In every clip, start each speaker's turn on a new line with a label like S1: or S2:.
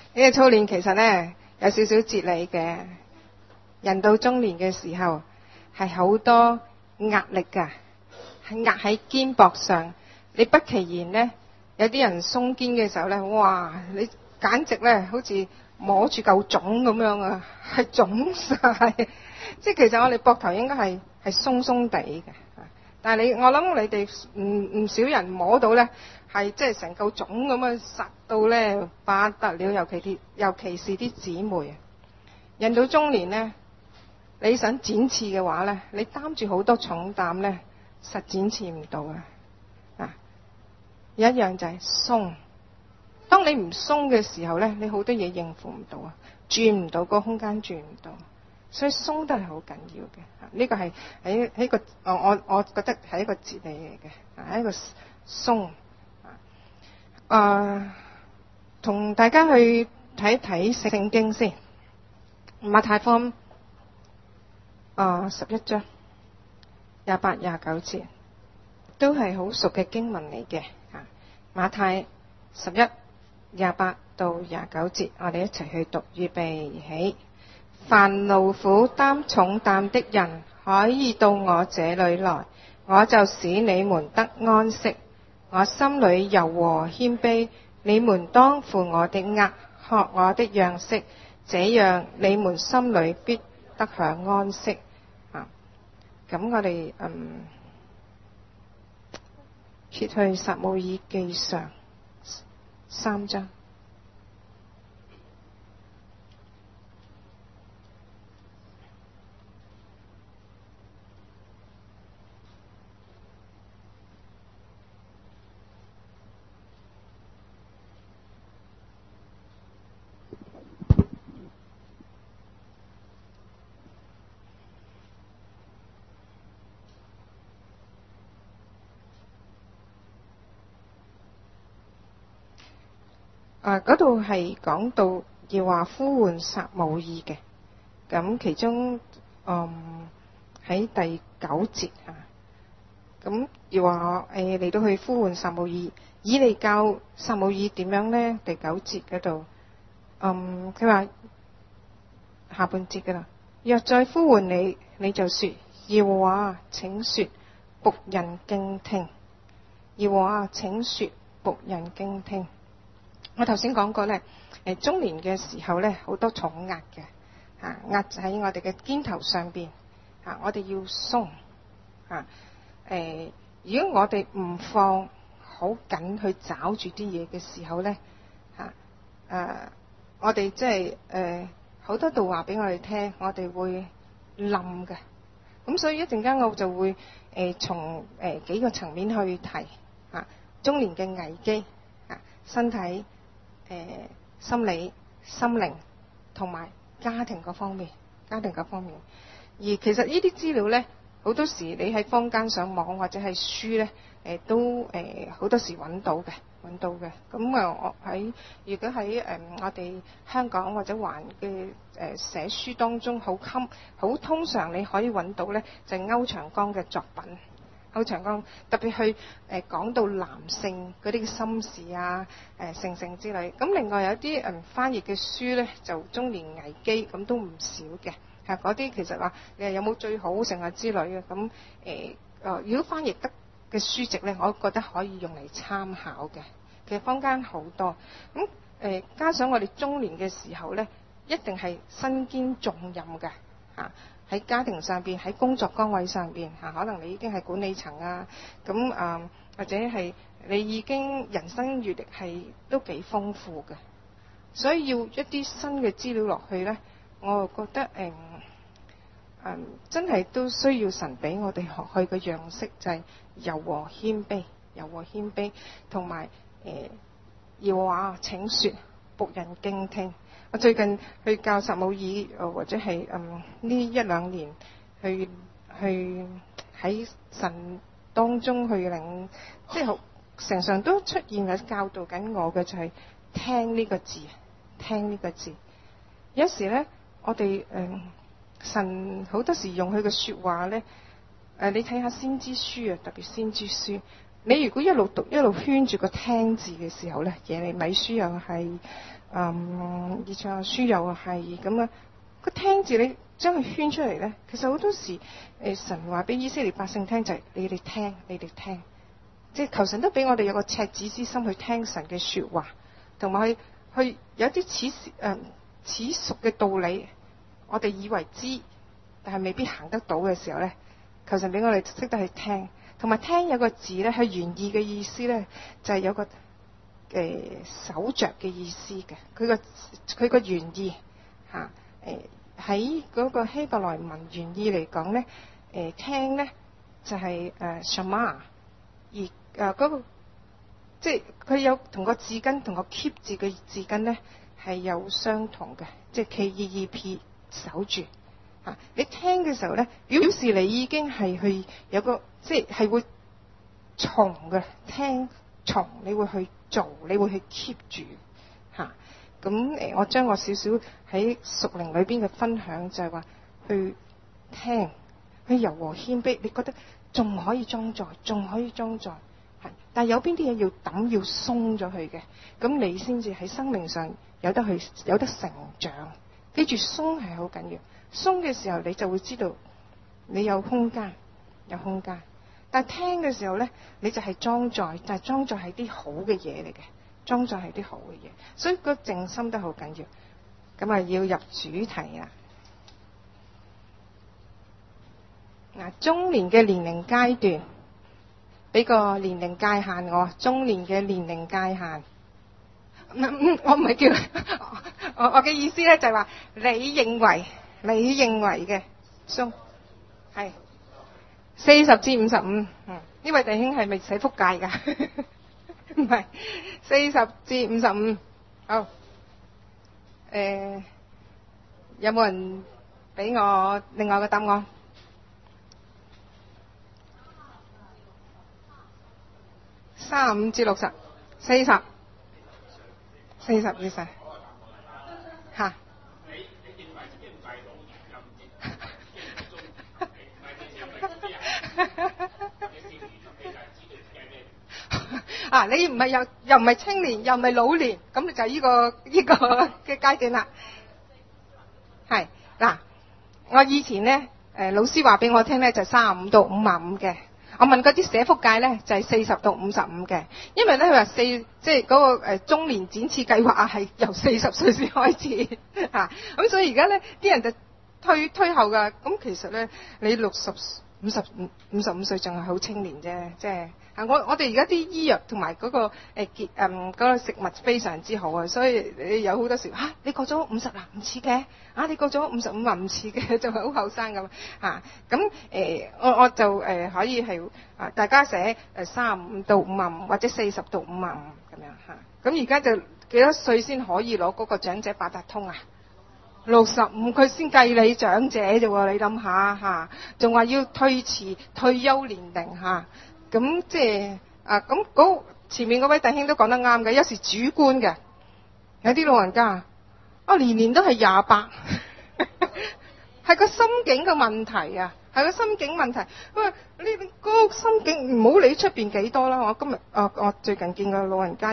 S1: 呢個操練其實呢，有少少哲理嘅。人到中年嘅時候係好多壓力㗎，係壓喺肩膊上。你不其然呢，有啲人鬆肩嘅時候呢，哇！你簡直呢好似摸住嚿腫咁樣啊，係腫晒。即係其實我哋膊頭應該係鬆鬆地嘅。但係我諗你哋唔少人摸到呢，係即係成嚿腫咁樣實到呢不得了，尤其是啲姊妹啊。人到中年呢，你想展翅嘅話呢，你擔住好多重擔呢，實展翅唔到啊！有一樣就係鬆。當你唔鬆嘅時候呢，你好多嘢應付唔到啊，轉唔到個空間，轉唔到。所以鬆都係好緊要嘅。呢個係喺個我覺得係一個哲理嚟嘅，係一個鬆。同大家去睇睇聖經先，馬太福音11章28、29節都係好熟嘅經文嚟嘅。馬太11、28到29節，我哋一齊去讀，預備起。凡勞苦擔重擔的人，可以到我這裏來，我就使你們得安息。我心裏柔和謙卑，你們當負我的軛，學我的樣式，這樣你們心裏必得享安息。咁我哋揭去撒母耳記上3章。嗰度係講到要話呼喚撒母耳嘅，咁其中喺第9節咁要話嚟到去呼喚撒母耳，以利教撒母耳點樣呢？第9節嗰度，佢話下半節噶啦，若再呼喚你，你就說，耶和華請說，僕人敬聽。耶和華請說，僕人敬聽。我頭先講過呢，中年嘅時候呢，好多重壓嘅，壓喺我哋嘅肩頭上邊，我哋要鬆，如果我哋唔放好緊去抓住啲嘢嘅時候呢，我哋即係好多道話俾我哋聽，我哋會冧嘅。咁所以一陣間我就會從幾個層面去提中年嘅危機，身體、心理、心靈同埋家庭嗰方面，而其實呢啲資料呢，好多時你喺坊間上網或者係書呢，都好多時揾到嘅。咁我如果喺我哋香港或者華嘅寫書當中，好通常你可以揾到呢，就係歐長江嘅作品。歐長江特別去講到男性嗰啲心事啊，性之類。咁另外有啲翻譯嘅書呢，就中年危機咁都唔少嘅。嗰啲其實話你有冇最好成啊之類嘅。咁如果翻譯得嘅書籍呢，我覺得可以用嚟參考嘅。其實坊間好多。咁加上我哋中年嘅時候呢，一定係身兼重任嘅。喺家庭上邊，喺工作崗位上邊，可能你已經係管理層啊，咁或者係你已經人生閱歷係都幾豐富嘅，所以要一啲新嘅資料落去呢，我覺得真係都需要神俾我哋學去嘅樣式，就係柔和謙卑，同埋要話請說，僕人敬聽。我最近去教撒母耳，或者係呢1-2年去喺神當中去領，即係常常都出現喺教導緊我嘅就係聽呢個字。有時呢，我哋神好多時用佢嘅說話呢，你睇下先知書啊，特別先知書， 你如果一路讀一路圈住個聽字嘅時候咧，耶利米書又係，以賽亞書又係咁啊。個聽字你將佢圈出嚟咧，其實好多時神話俾以色列百姓聽就係、是、你哋聽，你哋聽，即係求神都俾我哋有個赤子之心去聽神嘅說話，同埋去有啲似熟嘅道理，我哋以為知，但係未必行得到嘅時候咧，求神俾我哋識得去聽。同埋聽有個字咧，係原意嘅意思咧，就係、是、有個守着嘅意思嘅。佢個原意嚇喺嗰個希伯來文原意嚟講咧，聽咧就係shama，而嗰個即係佢有同個字根同個 keep 字嘅字根咧係有相同嘅，即係 keep 守住。你聽嘅時候咧，表示你已經係去有個即係會從嘅聽從，你會去做，你會去 keep 住嚇。咁我將我少少喺屬靈裏邊嘅分享就係話去聽，去柔和謙卑，你覺得仲可以裝載，仲可以裝載，係，但係有邊啲嘢要抌要鬆咗佢嘅，咁你先至喺生命上有得成長。記住鬆係好緊要。鬆嘅時候你就會知道你有空間，但係聽嘅時候咧，你就係裝載，但係裝載係啲好嘅嘢嚟嘅，裝載係啲好嘅嘢，所以個靜心都好緊要。咁啊要入主題啦。嗱，中年嘅年齡階段，俾個年齡界限我，中年嘅年齡界限。我唔係叫我嘅意思咧，就係話你認為嘅鬆係40至55。呢位弟兄係咪寫福界㗎？唔係，40至55。好，有冇人俾我另外嘅答案？35至60，40以上嚇。你唔係又唔係青年，又唔係老年，咁就係呢個嘅階段啦。係嗱，我以前咧老師話俾我聽咧就35到55嘅。我問嗰啲社福界咧就係40到55嘅，因為咧佢話即係嗰個中年展翅計劃係由40歲先開始嚇，咁所以而家咧啲人就推後噶。咁其實咧你55歲仲係好青年啫，即係我哋而家啲醫藥同埋嗰個嗰個食物非常之好啊，所以你有好多時你過咗50啦唔似嘅，你過咗55話唔似嘅，就係好後生咁嚇。咁我就可以係大家寫35到55或者40到55咁樣嚇。咁而家就幾多歲先可以攞嗰個長者八達通啊？65佢先計你長者啫喎，你諗下嚇，仲話要推遲退休年齡嚇。咁即係咁前面嗰位弟兄都講得啱嘅，有時主觀嘅，有啲老人家年年都係28，係個心境嘅問題啊，係個心境問題。喂，你個心境唔好理出邊幾多啦。我今日我最近見個老人家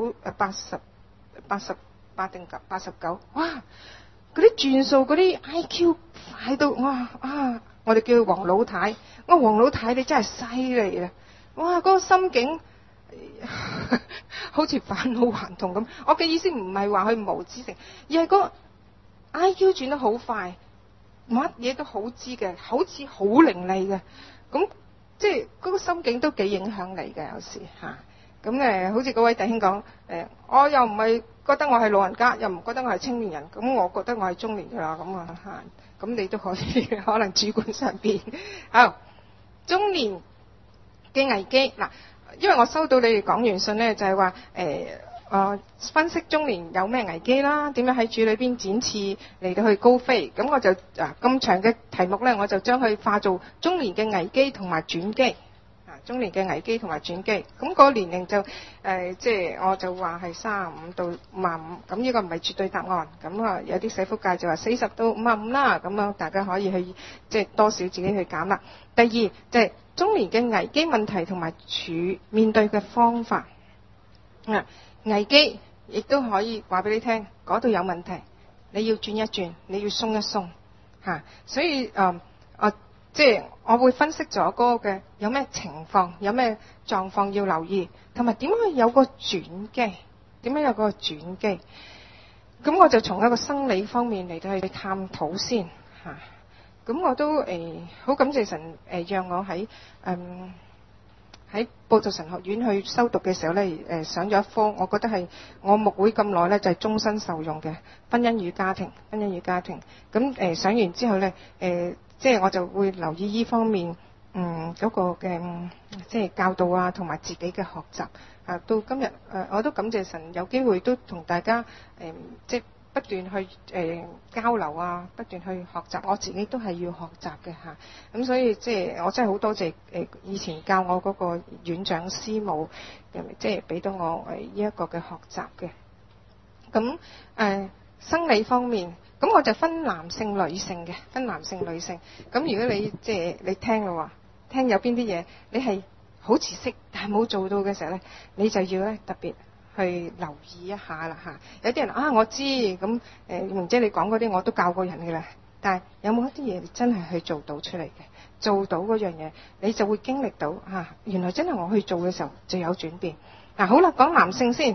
S1: 88定89，哇！嗰啲轉數嗰啲 IQ 快到我哋叫佢黃老太。黃老太你真係犀利啦！哇，嗰個心境好似返老還童咁。我嘅意思唔係話佢無知性，而係個 IQ 轉得好快，乜嘢都好知嘅，好似好伶俐嘅。咁即係嗰個心境都幾影響你嘅有時嚇。咁好似嗰位弟兄講，我又唔係覺得我係老人家，又唔覺得我係青年人，咁我覺得我係中年㗎啦，咁你都可以可能主觀上邊。好，中年嘅危機嗱，因為我收到你哋講完信咧，就係話分析中年有咩危機啦，點樣喺主裏邊展翅嚟到去高飛。咁我就咁長嘅題目咧，我就將佢化做中年嘅危機同埋轉機。 中年嘅危機同埋轉機。咁個年齡就即係我就話係35到55，咁呢個唔係絕對答案。咁啊有啲社福界就話40到55啦，咁啊大家可以去即係多少自己去減啦。第二就係中年嘅危機問題同埋面對嘅方法。危機亦都可以話俾你聽，嗰度有問題，你要轉一轉，你要鬆一鬆嚇。所以即係我會分析咗嗰個嘅有咩情況，有咩狀況要留意，同埋點樣有個轉機，點樣有個轉機。咁我就從一個生理方面嚟到去探討先嚇。咁我都好感謝神讓我喺報道神學院去修讀嘅時候咧，上咗一科，我覺得係我牧會咁耐咧就係終身受用嘅婚姻與家庭。咁上完之後咧，即係我就會留意呢方面嗰個嘅即係教導啊，同埋自己嘅學習啊。到今日我都感謝神有機會都同大家即係不斷去交流啊，不斷去學習，我自己都係要學習嘅嚇。咁所以即係我真係好多謝以前教我嗰個院長師母，即係俾到我呢一個嘅學習嘅。咁生理方面，咁我就分男性女性嘅，咁如果你即係你聽嘅話，聽有邊啲嘢你係好似識但係冇做到嘅時候咧，你就要咧特別去留意一下啦嚇。有啲人我知咁明姐你講嗰啲我都教過人嘅啦，但係有冇一啲嘢你真係去做到出嚟嘅？做到嗰樣嘢，你就會經歷到原來真係我去做嘅時候就有轉變。好啦，講男性先。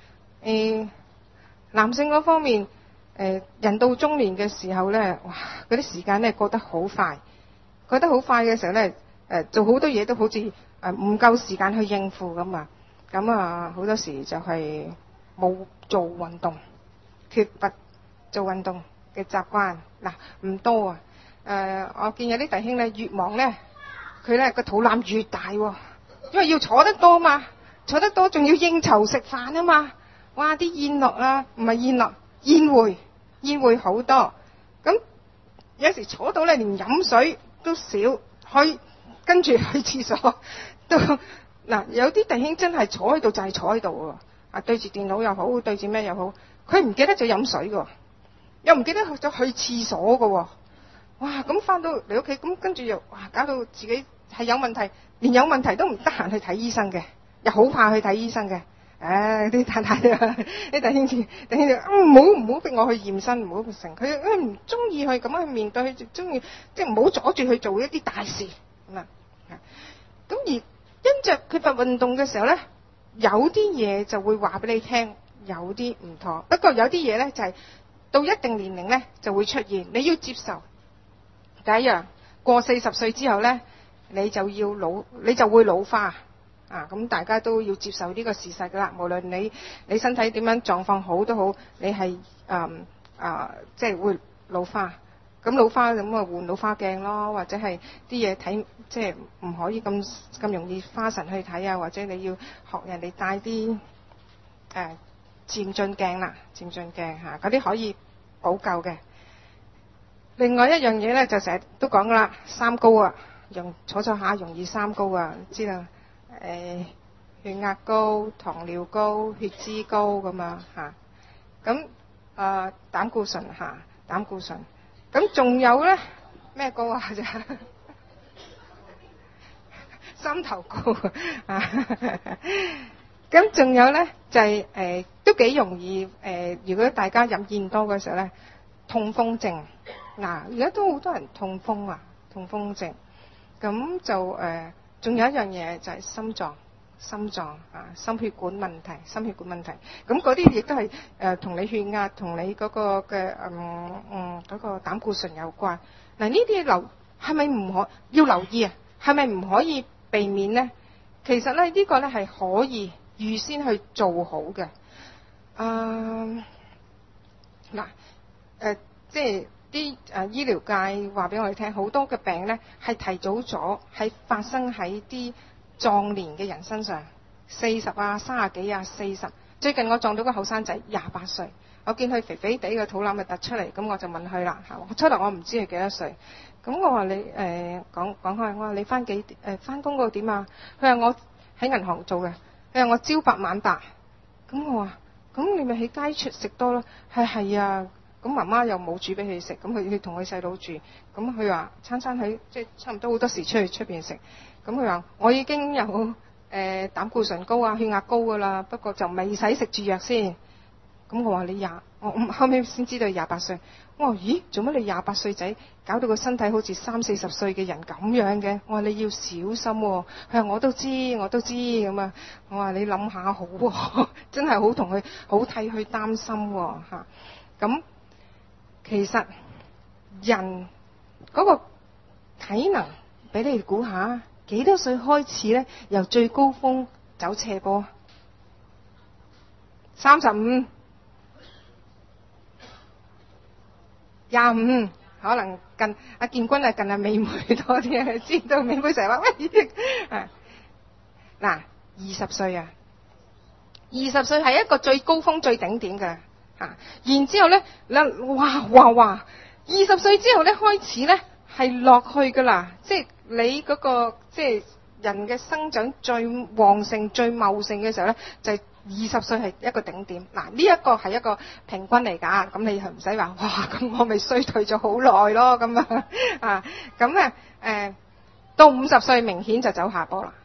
S1: 男性嗰方面，人到中年嘅時候咧，哇！嗰啲時間咧過得好快，嘅時候咧，做好多嘢都好似唔夠時間去應付咁啊。咁好多時就係冇做運動，缺乏做運動嘅習慣。唔多啊。我見有啲弟兄咧越忙咧，佢咧個肚腩越大喎，因為要坐得多嘛，坐得多仲要應酬食飯啊嘛。哇！啲宴樂啊，唔係宴樂，宴會好多。咁有時坐到咧，連飲水都少，跟住去廁所都有啲弟兄真係坐喺度就係坐喺度喎，對住電腦又好，對住咩又好，佢唔記得咗飲水㗎，又唔記得咗去廁所㗎喎。哇！咁翻到嚟屋企，咁跟住又搞到自己係有問題，連有問題都唔得閒去睇醫生嘅，又好怕去睇醫生嘅。啲太太啊，啲弟兄就唔好逼我去驗身，唔好成佢唔中意去咁樣去面對，佢就中意即係唔好阻住去做一啲大事咁啊。咁而因着缺乏運動嘅時候咧，有啲嘢就會話俾你聽，有啲唔妥。不過有啲嘢咧就係到一定年齡咧就會出現，你要接受。第一樣，過40歲之後咧，你就會老花。咁大家都要接受呢個事實㗎啦。無論你身體點樣狀況好都好，你係即係會老花。咁老花咁換老花鏡咯，或者係啲嘢睇即係唔可以咁容易花神去睇啊，或者你要學人哋帶啲漸進鏡啦，漸進鏡嗰啲可以補救嘅。另外一樣嘢咧就成日都講㗎啦，三高啊，坐下容易三高啊，知道。血壓高、糖尿高、血脂高咁咁膽固醇咁仲有咧咩高啊？就心頭高咁仲有咧就係都幾容易如果大家飲煙多嘅時候咧，痛風症。而家都好多人痛風症。咁就仲有一樣嘢就係心臟心血管問題。咁嗰啲亦都係同你血壓同你嗰個嘅嗰個膽固醇有關。呢啲係咪要留意啊？係咪唔可以避免呢？其實咧呢個咧係可以預先去做好嘅。即係啲醫療界話俾我哋聽，好多嘅病咧係提早咗，係發生喺啲壯年嘅人身上，40啊、30幾啊、40， 最近我撞到個後生仔28歲，我見佢肥肥地嘅肚腩咪突出嚟，咁我就問佢啦嚇，初頭我唔知佢幾多歲，咁我話你講開，我話你翻工嗰度點啊？佢話我喺銀行做嘅，佢話我朝八晚八，咁我話咁你咪喺街出食多咯，係啊。咁媽媽又冇煮俾佢食，咁佢同佢細佬住，咁佢話餐喺即係差唔多好多時出去出邊食，咁佢話我已經有膽固醇高啊、血壓高噶啦，不過就未使食住藥先。咁我話我後尾先知道28歲，我話咦做乜你28歲仔搞到個身體好似30-40歲嘅人咁樣嘅？我話你要小心喎。佢話我都知咁啊。我話你諗下好喎，真係好同佢好替佢擔心喎嚇。咁其實人嗰個體能俾你估下，幾多歲開始咧？由最高峰走斜坡？35、25，可能近阿建軍啊，近阿美妹多啲啊，知道美妹成日話喂嗱20歲啊，20歲係一個最高峰最頂點嘅。然之後咧，哇！20歲之後咧，開始咧係落去噶啦，即係你嗰個即係人嘅生長最旺盛、最茂盛嘅時候咧，就係20歲係一個頂點。嗱，呢一個係一個平均嚟㗎，咁你係唔使話哇，咁我咪衰退咗好耐咯，咁啊，咁到50歲明顯就走下坡啦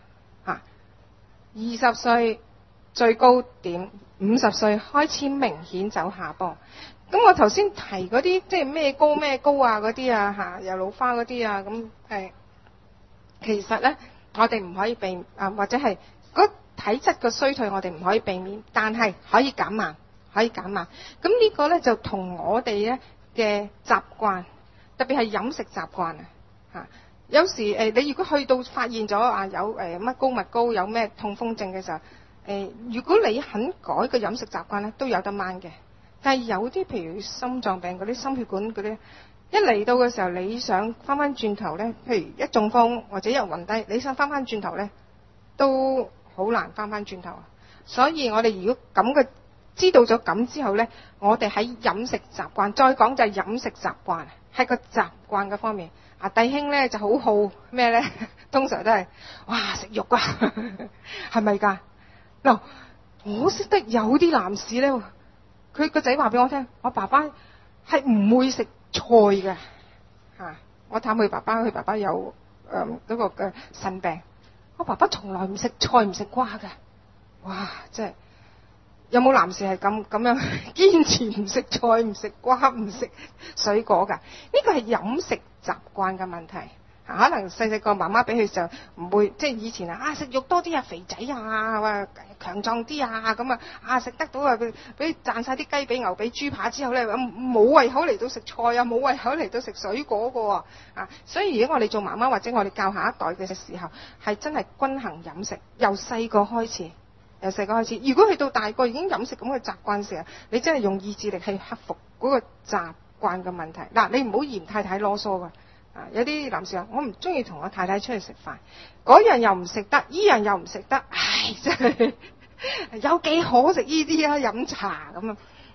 S1: ，20歲最高點。50歲開始明顯走下坡，咁我頭先提嗰啲即係咩高啊嗰啲啊又老花嗰啲啊，咁其實咧我哋唔可以避或者係嗰體質嘅衰退我哋唔可以避免，但係可以減慢。咁呢個咧就同我哋咧嘅習慣，特別係飲食習慣有時你如果去到發現咗有乜高乜高有咩痛風症嘅時候。如果你肯改個飲食習慣咧，都有得掹嘅。但係有啲譬如心臟病嗰啲、心血管嗰啲，一嚟到嘅時候，你想翻轉頭咧，譬如一中風或者一暈低，你想翻轉頭咧，都好難翻轉頭。所以我哋如果咁嘅知道咗咁之後咧，我哋喺飲食習慣，再講就係飲食習慣，係個習慣嘅方面。弟兄咧就好好咩咧？通常都係哇食肉啊，係咪㗎？嗱，我識得有啲男士咧，佢個仔話俾我聽，我爸爸係唔會食菜嘅我探佢爸爸，佢爸爸有嗰個嘅腎病，我爸爸從來唔食菜唔食瓜嘅。哇！真係有冇男士係咁樣堅持唔食菜唔食瓜唔食水果㗎？呢個係飲食習慣嘅問題。可能細個媽媽俾佢就唔會，即係以前食肉多啲肥仔強壯啲咁食得到俾賺晒啲雞髀牛髀豬扒之後咧，冇胃口嚟到食菜冇胃口嚟到食水果㗎所以如果我哋做媽媽或者我哋教下一代嘅時候，係真係均衡飲食，由細個開始。如果去到大個已經飲食咁嘅習慣時，你真係用意志力去克服嗰個習慣嘅問題。嗱，你唔好嫌太太囉嗦㗎。有啲男士話我唔中意同我太太出去食飯，嗰樣又唔食得，依樣又唔食得，唉，真係有幾可食呢啲飲茶咁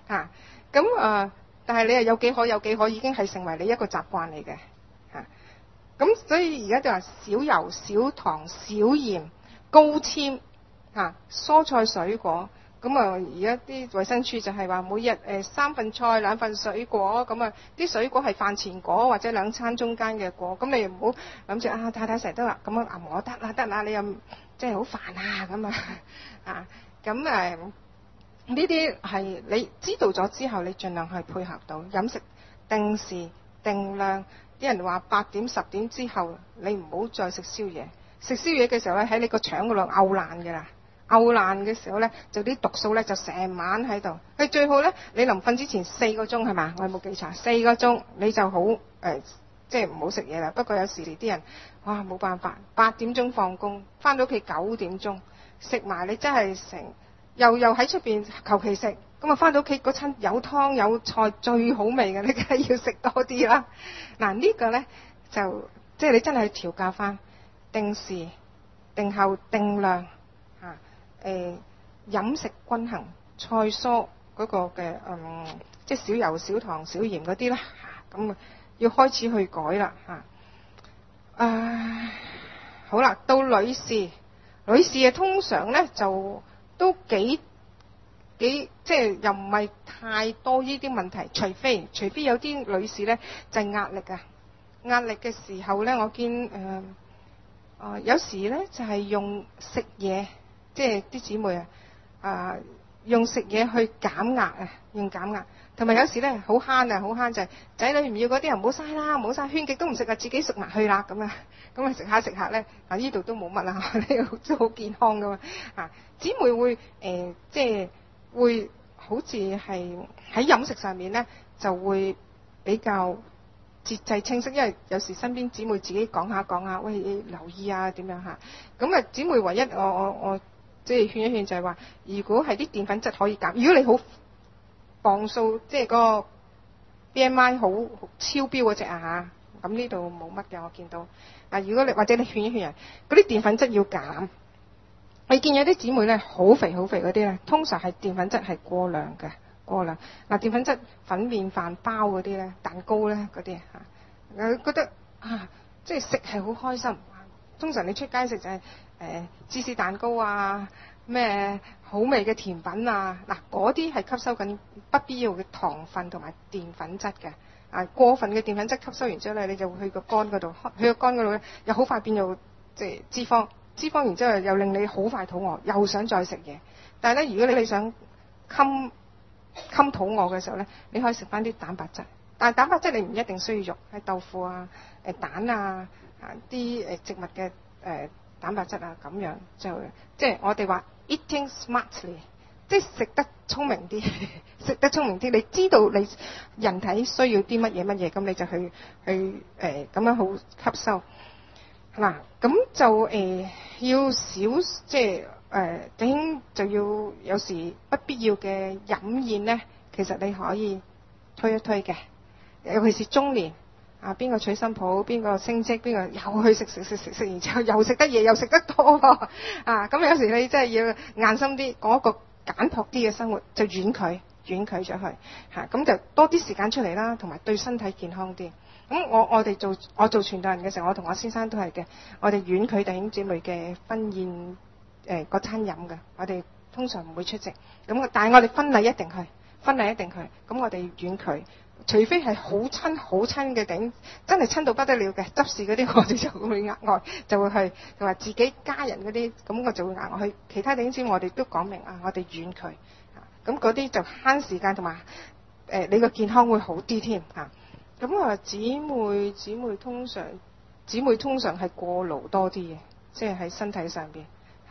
S1: 但係你又有幾可已經係成為你一個習慣嚟嘅咁所以而家就話少油、少糖、少鹽、高纖蔬菜水果。咁而家啲衛生署就係話每日3份菜2份水果，咁啲水果係飯前果或者2餐中間嘅果。咁你唔好諗住太太成日都話咁我得啦，你又即係好煩咁呢啲係你知道咗之後，你盡量去配合到飲食定時定量。啲人話8點10點之後，你唔好再食宵夜。食宵夜嘅時候咧，喺你個腸嗰度嘔爛㗎啦。嘔爛嘅時候咧，就啲毒素咧就成晚喺度。佢最好咧，你臨瞓之前4個鐘係嘛？我有冇記錯？4個鐘你就好即係唔好食嘢啦。不過有時啲人哇冇辦法，8點鐘放工，翻到屋企9點鐘食埋，你真係又喺出邊求其食，咁翻到屋企嗰餐有湯有菜最好味嘅，你梗係要食多啲啦。嗱呢個咧就即係你真係去調教翻，定時定候定量。飲食均衡菜蔬嗰個嘅即係少油少糖少鹽嗰啲啦，咁要開始去改啦好啦，到女士啊，通常咧就都幾即係又唔係太多呢啲問題，除非有啲女士咧就係壓力嘅時候咧，我見有時咧就係用食嘢，即係啲姊妹用食嘢去減壓用減壓，同埋有時咧好慳就係仔女唔要嗰啲人唔好嘥啦，唔好嘥，勸極都唔食啊，自己食埋去啦咁啊食下咧呢度都冇乜啦，呢度都好健康噶嘛姊妹會即係會好似係喺飲食上面咧就會比較節制清晰，因為有時身邊姊妹自己講下，喂留意啊點樣咁姊妹唯一我即係勸一勸就係話，如果係啲澱粉質可以減，如果你好磅數即係嗰個 BMI 好超標嗰隻咁呢度冇乜嘅我見到如果你或者你勸一勸人嗰啲澱粉質要減，你見有啲姊妹咧好肥嗰啲咧，通常係澱粉質係過量澱粉質粉麵飯包嗰啲咧，蛋糕咧嗰啲覺得即係食係好開心。通常你出街食就係芝士蛋糕咩好味嘅甜品嗱嗰啲係吸收緊不必要嘅糖分同埋澱粉質嘅過分嘅澱粉質吸收完之後咧，你就會去個肝嗰度咧又好快變做即係脂肪，然之後又令你好快肚餓，又想再食嘢。但係咧，如果你想襟肚餓嘅時候咧，你可以食翻啲蛋白質。但係蛋白質你唔一定需要肉，係豆腐蛋啲植物嘅蛋白質咁樣就即係我哋話 eating smartly， 即係食得聰明啲，你知道你人體需要啲乜嘢，咁你就去咁樣好吸收咁就要少即係弟兄就要有時不必要嘅飲宴咧，其實你可以推一推嘅，尤其是中年邊個娶新抱，邊個升職，邊個又去食，然之後又食得嘢又食得多咁有時你真係要硬心啲，講一個簡樸啲嘅生活，就遠距咗去咁就多啲時間出嚟啦，同埋對身體健康啲。咁我做傳道人嘅時候，我同我先生都係嘅，我哋遠距弟兄姊妹嘅婚宴嗰餐飲嘅，我哋通常唔會出席。咁但係我哋婚禮一定去，咁我哋遠距。除非係好親嘅頂，真係親到不得了嘅執事嗰啲，我哋就會額外就會去，同埋自己家人嗰啲，咁我就會額外去。其他頂尖我哋都講明我哋遠距咁嗰啲就慳時間，同埋你個健康會好啲添咁姊妹通常係過勞多啲嘅，即係喺身體上邊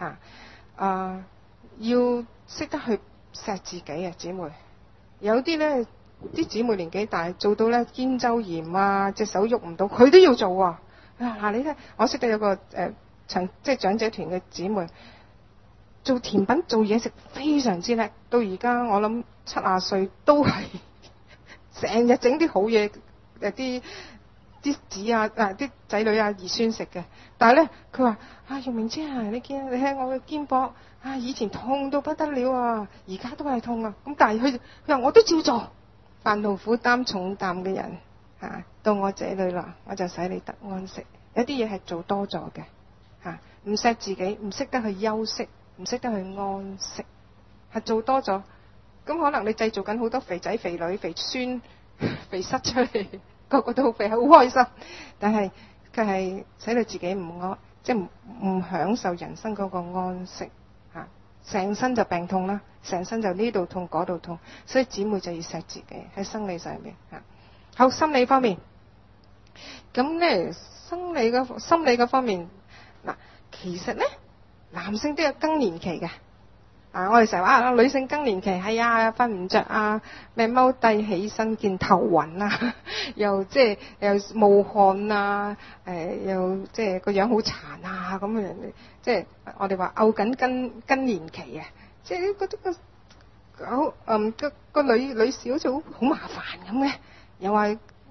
S1: 要識得去錫自己姊妹。有啲咧啲姊妹年紀大，做到咧肩周炎隻手喐唔到，佢都要做你睇，我識得有個即係長者團嘅姊妹，做甜品做嘢食非常之叻，到而家我諗70歲都係成日整啲好嘢，啲子啲仔女兒孫食嘅。但係咧佢話玉明姐你睇我嘅肩膊以前痛到不得了而家都係痛咁但係佢話我都照做。煩勞苦擔重擔嘅人到我這裏啦，我就使你得安息。有啲嘢係做多咗嘅唔錫自己，唔識得去休息，唔識得去安息，係做多咗，咁可能你製造緊好多肥仔肥女肥孫肥塞出嚟，個個都好肥，好開心，但係佢係使到自己唔安，即係唔享受人生嗰個安息成身就病痛啦，成身就呢度痛嗰度痛，所以姊妹就要錫自己喺生理上面好，心理方面，咁咧心理嗰方面其實咧男性都有更年期嘅我哋成日話女性更年期係瞓唔着咩踎低起身見頭暈又即係又冒汗又即係個樣好殘咁樣，即係我哋話漚緊更年期即係覺得個女士好似好麻煩咁嘅，又話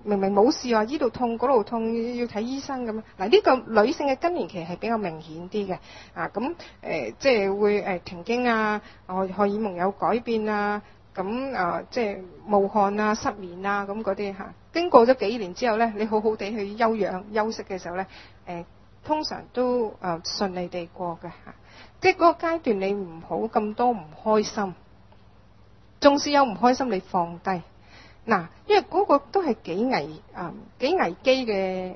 S1: 明明冇事話，依度痛嗰度痛，要睇醫生咁。嗱，呢個女性嘅更年期係比較明顯啲嘅，咁即係會停經啊，荷爾蒙有改變啊，咁即係冒汗啊、失眠啊咁嗰啲嚇。經過咗幾年之後咧，你好好地去休養休息嘅時候咧，通常都順利地過嘅嚇。即係嗰個階段，你唔好咁多唔開心，縱使有唔開心，你放低。嗱，因為嗰個都係幾危機嘅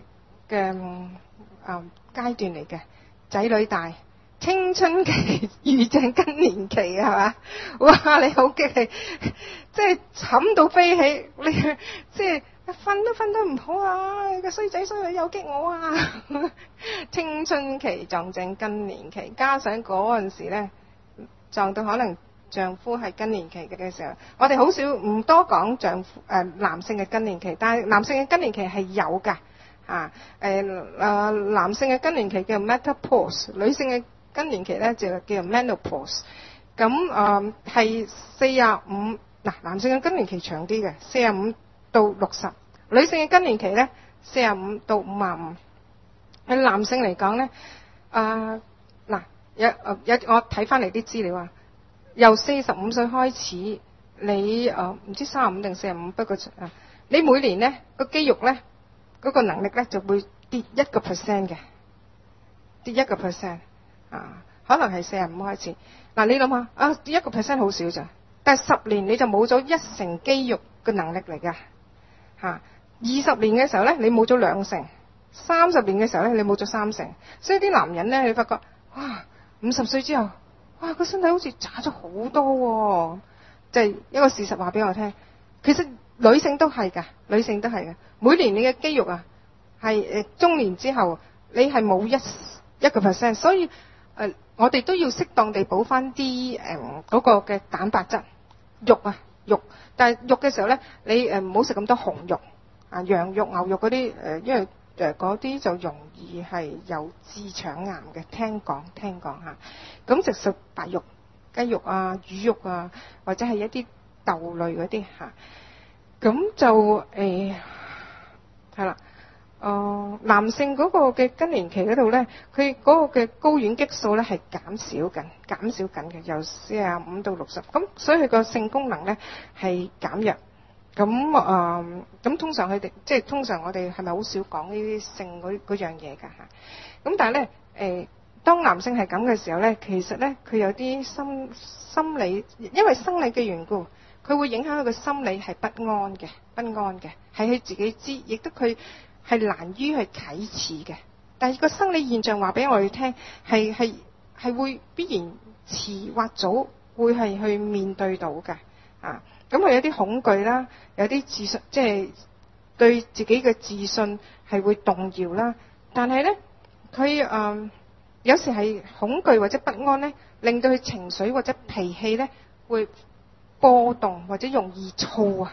S1: 階段嚟嘅，仔女大，青春期遇正更年期係嘛？哇！你好激氣，即係冚到飛起，你即係瞓都唔好啊！個衰仔衰女又激我啊！青春期撞正更年期，加上嗰陣時咧撞到可能丈夫係更年期嘅時候，我哋好少唔多講男性嘅更年期，但係男性嘅更年期係有㗎男性嘅更年期叫 menopause， 女性嘅更年期咧就叫 menopause。咁係45，男性嘅更年期長啲嘅，45到60，女性嘅更年期咧45到55。喺男性嚟講咧，我睇翻嚟啲資料啊。由45歲開始，你唔知35定45，不過你每年咧個肌肉咧嗰個能力咧就會跌1%嘅，跌1%可能係45開始。你諗下跌1%好少咋，但係10年你就冇咗1成肌肉嘅能力嚟㗎20年嘅時候咧你冇咗2成，30年嘅時候咧你冇咗3成，所以啲男人咧你發覺哇50歲之後。哇！個身體好似渣咗好多喎，就係一個事實話俾我聽。其實女性都係㗎，女性都係嘅。每年你嘅肌肉係中年之後，你係冇1%，所以我哋都要適當地補翻啲嗰個嘅蛋白質肉。但係肉嘅時候咧，你唔好食咁多紅肉羊肉、牛肉嗰啲因為嗰啲就容易係有致腸癌嘅，聽講嚇。咁就食白肉、雞肉啊、魚肉啊，或者係一啲豆類嗰啲嚇。咁就係啦。男性嗰個嘅更年期嗰度咧，佢嗰個嘅睾丸激素咧係減少緊嘅，由45到60。咁所以佢個性功能咧係減弱。咁通常佢哋通常我哋係咪好少講呢啲性嗰樣嘢㗎嚇？咁但係咧當男性係咁嘅時候咧，其實咧佢有啲心理，因為生理嘅緣故，佢會影響佢嘅心理係不安嘅，係佢自己知，亦都佢係難於去啟齒嘅。但係個生理現象話俾我哋聽，係會必然遲或早會係去面對到嘅咁佢有啲恐懼啦，有啲自信，即係對自己嘅自信係會動搖啦。但係咧，佢有時係恐懼或者不安咧，令到佢情緒或者脾氣咧會波動或者容易燥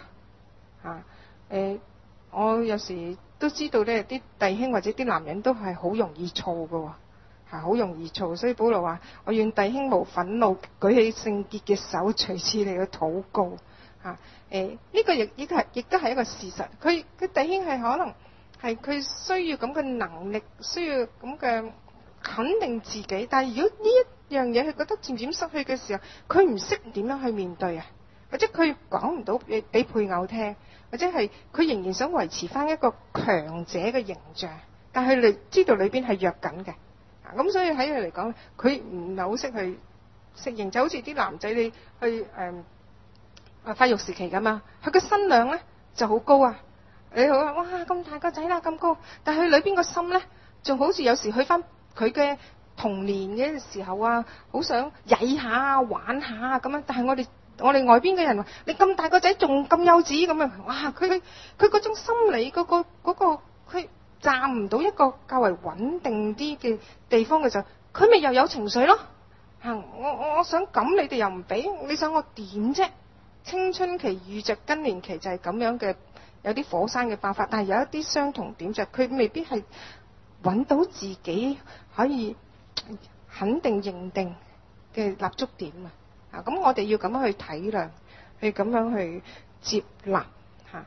S1: 我有時都知道咧，啲弟兄或者啲男人都係好容易燥㗎好容易燥。所以保羅話：我願弟兄無憤怒，舉起聖潔嘅手，隨次嚟嘅禱告。呢個亦都係一個事實。佢弟兄係可能係佢需要咁嘅能力，需要咁嘅肯定自己。但係如果呢一樣嘢佢覺得漸漸失去嘅時候，佢唔識點樣去面對或者佢講唔到俾配偶聽，或者係佢仍然想維持翻一個強者嘅形象，但係佢知道裏邊係弱緊嘅。咁所以喺佢嚟講，佢唔係好識去適應，就好似啲男仔你去發育時期咁啊，佢個身量咧就好高你好哇咁大個仔啦咁高，但係佢裏邊個心咧，仲好似有時去翻佢嘅童年嘅時候好想曳下玩下咁樣。但係我哋外邊嘅人話：你咁大個仔仲咁幼稚咁哇！佢嗰種心理嗰個佢站唔到一個較為穩定啲嘅地方嘅時候，佢咪又有情緒咯。我想咁，你哋又唔俾，你想我點啫？青春期遇着更年期就係咁樣嘅，有啲火山嘅爆發，但係有一啲相同點就係佢未必係揾到自己可以肯定認定嘅立足點咁我哋要咁樣去體諒，去咁樣去接納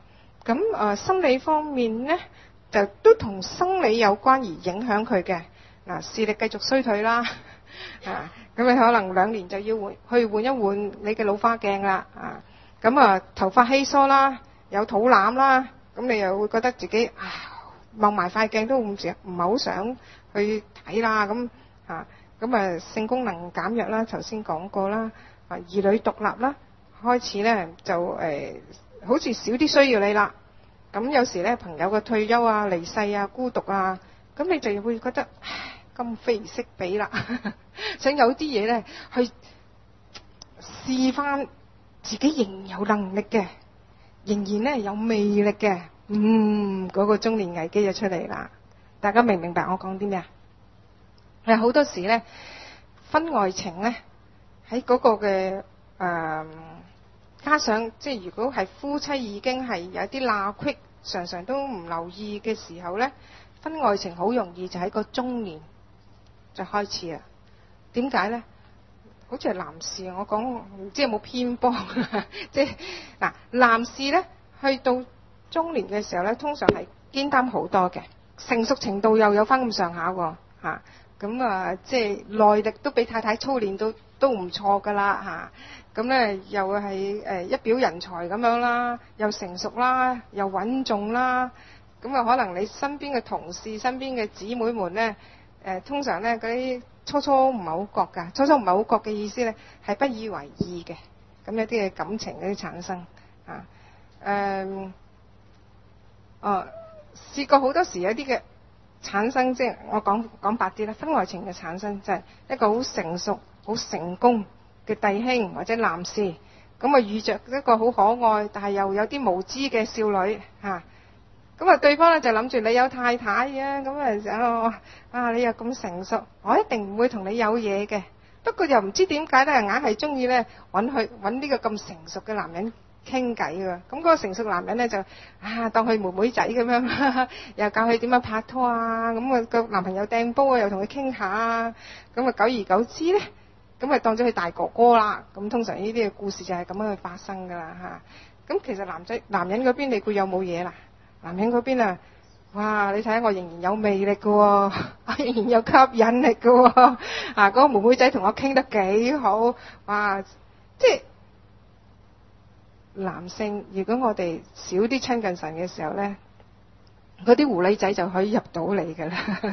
S1: 咁心理方面咧，就都同生理有關而影響佢嘅。嗱，視力繼續衰退啦，咁你可能2年就要換一換你嘅老花鏡啦，咁頭髮稀疏啦，有肚腩啦，咁你又會覺得自己望埋塊鏡都唔係好想去睇啦，咁性功能減弱啦，頭先講過啦，兒女獨立啦，開始咧就好似少啲需要你啦，咁有時咧朋友嘅退休啊、離世啊、孤獨啊，咁你就會覺得今非昔比啦，想有啲嘢咧去試翻自己仍有能力嘅，仍然咧有魅力嘅，嗰個中年危機就出嚟啦。大家明唔明白我講啲咩啊？好多時咧婚外情咧喺嗰個嘅加上即係如果係夫妻已經係有啲罅隙，常常都唔留意嘅時候咧，婚外情好容易就喺個中年就開始啦。點解咧？好似係男士，我講唔知有冇偏幫，即係嗱，男士咧去到中年嘅時候咧，通常係肩擔好多嘅，成熟程度又有翻咁上下喎，咁即係耐力都俾太太操練到都唔錯噶啦，咁咧又係一表人才咁樣啦，又成熟啦，又穩重啦，咁可能你身邊嘅同事、身邊嘅姊妹們咧，通常咧嗰啲初初唔係好覺㗎，初初唔係好覺嘅意思咧係不以為意嘅，咁有啲嘅感情嗰啲產生試過好多時有啲嘅產生，即係我講白啲啦，婚外情嘅產生就係一個好成熟、好成功嘅弟兄或者男士，咁遇着一個好可愛但係又有啲無知嘅少女咁對方咧就諗住你有太太嘅，咁你又咁成熟，我一定唔會同你有嘢嘅。不過又唔知點解咧，硬係中意咧揾呢個咁成熟嘅男人傾偈㗎。咁嗰個成熟男人咧就當佢妹妹仔咁樣，又教佢點樣拍拖啊。咁個男朋友掟波又同佢傾下，咁久而久之咧，咁當咗佢大哥哥啦。咁通常呢啲嘅故事就係咁樣去發生㗎啦。咁其實男人嗰邊你估有冇嘢啦？男人嗰邊哇！你睇下我仍然有魅力㗎喎，我仍然有吸引力㗎喎，嗰個妹妹仔同我傾得幾好，哇！即係男性，如果我哋少啲親近神嘅時候咧，嗰啲狐狸仔就可以入到嚟㗎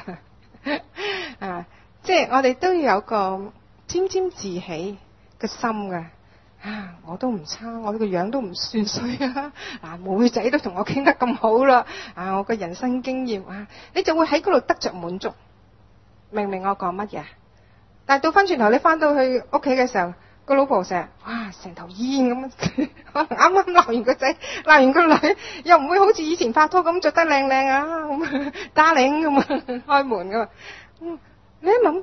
S1: 啦。即係我哋都要有個沾沾自喜嘅心㗎。我都唔差，我個樣都唔算衰妹妹仔都同我傾得咁好啦，我個人生經驗你就會喺嗰度得着滿足。明唔明我講乜嘢？但係到翻轉頭，你翻到去屋企嘅時候，個老婆成日成頭煙咁，可能啱啱鬧完個仔，鬧完個女，又唔會好似以前拍拖咁着得靚靚咁darling咁開門噶嘛。你一諗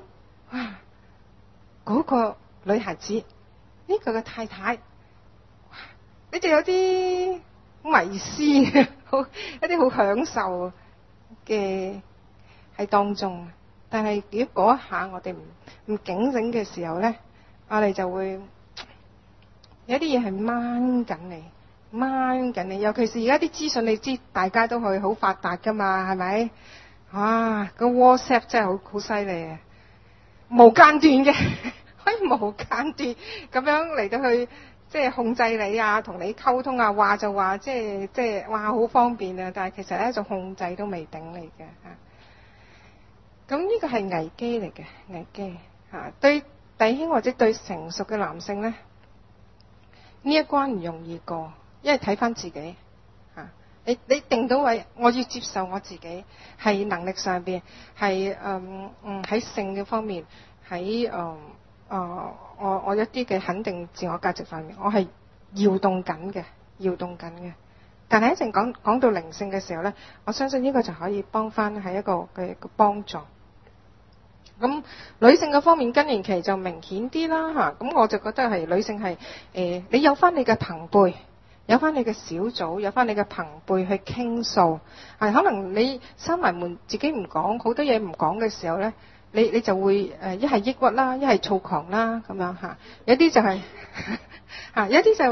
S1: 嗰個女孩子。呢個嘅太太，你就有啲迷思，一啲好享受嘅喺當中。但係如果嗰一下我哋唔警醒嘅時候咧，我哋就會有啲嘢係掹緊你。尤其是而家啲資訊，你知大家都可以好發達噶嘛，係咪？個 WhatsApp 真係好犀利啊，無間斷嘅。可以無間斷咁樣嚟到去，即係控制你同你溝通話就話，即係好方便啊！但係其實咧，就控制都未頂你嘅咁呢個係危機嚟嘅，危機對弟兄或者對成熟嘅男性咧，呢一關唔容易過，因為睇翻自己你定到位，我要接受我自己係能力上邊係喺性嘅方面喺我一啲嘅肯定自我價值方面，我係搖動緊嘅。但係一陣講到靈性嘅時候咧，我相信呢個就可以幫翻係一個嘅幫助。咁女性嘅方面更年期就明顯啲啦咁我就覺得係女性係你有翻你嘅朋輩，有翻你嘅小組，有翻你嘅朋輩去傾訴，可能你閂埋門自己唔講，好多嘢唔講嘅時候咧。你就會一係抑鬱啦，一係躁狂啦咁樣有啲就係有啲就係話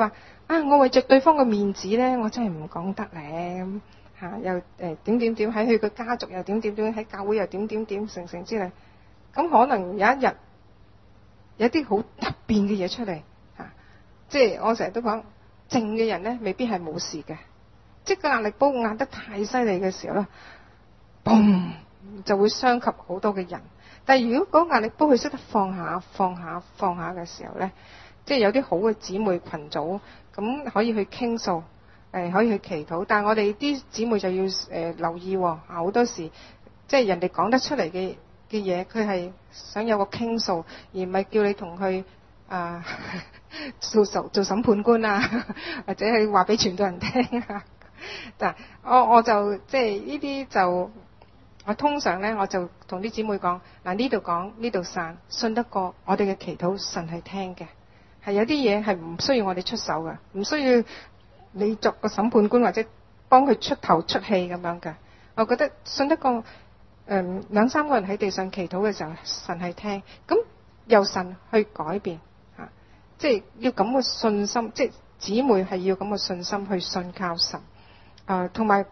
S1: 我為着對方嘅面子咧，我真係唔講得咧又點點點喺佢個家族又點點點喺教會又點點點成之類，咁可能有一日有啲好突變嘅嘢出嚟即係我成日都講靜嘅人咧未必係冇事嘅，即係個壓力煲壓得太犀利嘅時候咧，嘣就會傷及好多嘅人。但係如果嗰個壓力煲佢識得放下嘅時候咧，即係有啲好嘅姊妹群組咁可以去傾訴可以去祈禱，但係我哋啲姊妹就要留意好多時即係人哋講得出嚟嘅嘢，佢係想有個傾訴，而唔係叫你同佢做審判官或者係話俾全隊人聽但我就即係呢啲就我通常咧我就同啲姊妹講呢度講呢度散，信得過我哋嘅祈禱神係聽嘅，係有啲嘢係唔需要我哋出手嘅，唔需要你作個審判官或者幫佢出頭出氣咁樣嘅。我覺得信得過兩三個人喺地上祈禱嘅時候，神係聽，咁由神去改變即係要咁嘅信心，即係姊妹係要咁嘅信心去信靠神同埋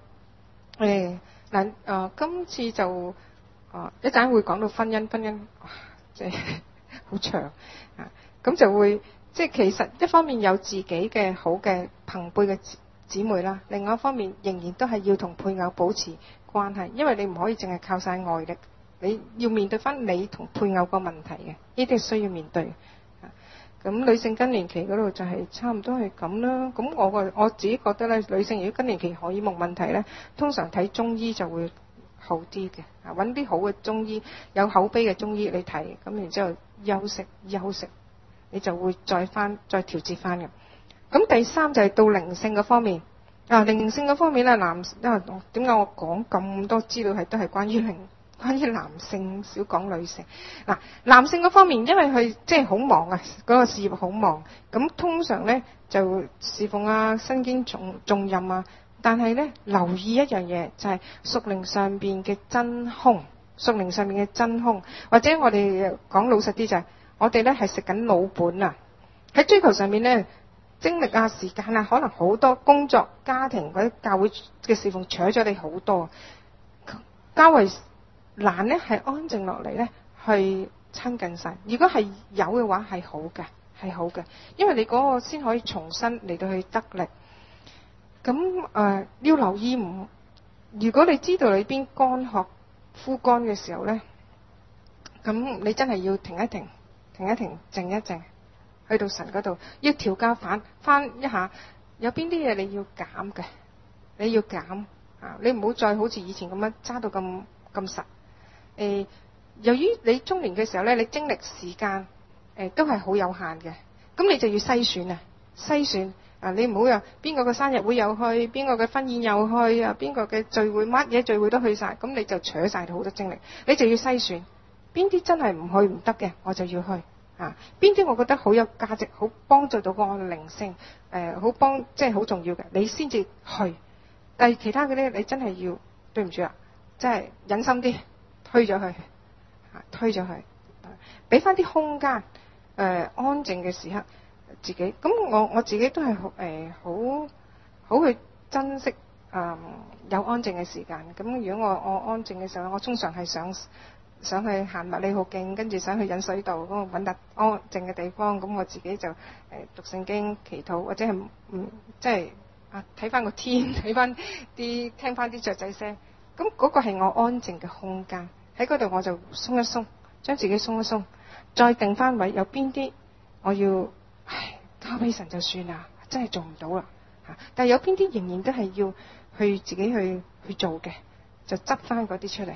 S1: 今次就一陣會講到婚姻即係好長咁就會即係其實一方面有自己嘅好嘅朋輩嘅姊妹啦，另外一方面仍然都係要同配偶保持關係，因為你唔可以淨係靠晒外力，你要面對翻你同配偶個問題嘅，呢啲係需要面對。咁女性更年期嗰度就係差唔多係咁啦。咁我自己覺得咧，女性如果更年期荷爾蒙問題咧，通常睇中醫就會好啲嘅。揾啲好嘅中醫，有口碑嘅中醫你睇，咁然之後休息，你就會再調節翻嘅。咁第三就係到靈性嗰方面。靈性嗰方面咧，點解我講咁多資料都係關於男性，少講女性。男性嗰方面，因為佢即係好忙嗰個事業好忙，咁通常咧就侍奉身經重任但係咧留意一樣嘢，就係屬靈上面嘅真空，或者我哋講老實啲就係我哋咧係食緊老本喺追求上面咧。精力時間可能好多工作、家庭嗰啲教會嘅侍奉搶咗你好多，較為難咧係安靜落嚟咧去親近神。如果係有嘅話係好嘅，因為你嗰個先可以重新嚟到去得力。咁要留意如果你知道你邊乾渴枯乾嘅時候咧，咁你真係要停一停，靜一靜。去到神嗰度，要調教翻一下，有邊啲嘢你要減嘅，你唔好再好似以前咁樣揸到咁實。由於你中年嘅時候咧，你精力時間都係好有限嘅，咁你就要篩選你唔好話邊個嘅生日會有去，邊個嘅婚宴有去邊個嘅聚會乜嘢聚會都去晒，咁你就扯晒好多精力，你就要篩選邊啲真係唔去唔得嘅，我就要去。邊啲我覺得好有價值，好幫助到個靈性，即係好重要嘅，你先至去。但係其他嘅咧，你真係要對唔住即係忍心啲推咗去，俾翻啲空間，安靜嘅時刻自己。咁我自己都係好去珍惜有安靜嘅時間。咁如果我安靜嘅時候，我通常係想去行麥理浩徑，跟住想去引水道嗰個揾笪安靜嘅地方，咁我自己就讀聖經、祈禱，或者係即係睇翻個天，聽翻啲雀仔聲，咁嗰個係我安靜嘅空間。喺嗰度我就鬆一鬆，將自己鬆一鬆，再定翻位，有邊啲我要交俾神就算啦，真係做唔到啦但係有邊啲仍然都係要去自己去做嘅，就執翻嗰啲出嚟。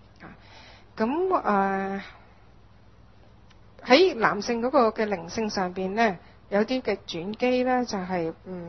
S1: 咁喺男性嗰個嘅靈性上邊咧，有啲嘅轉機咧，就係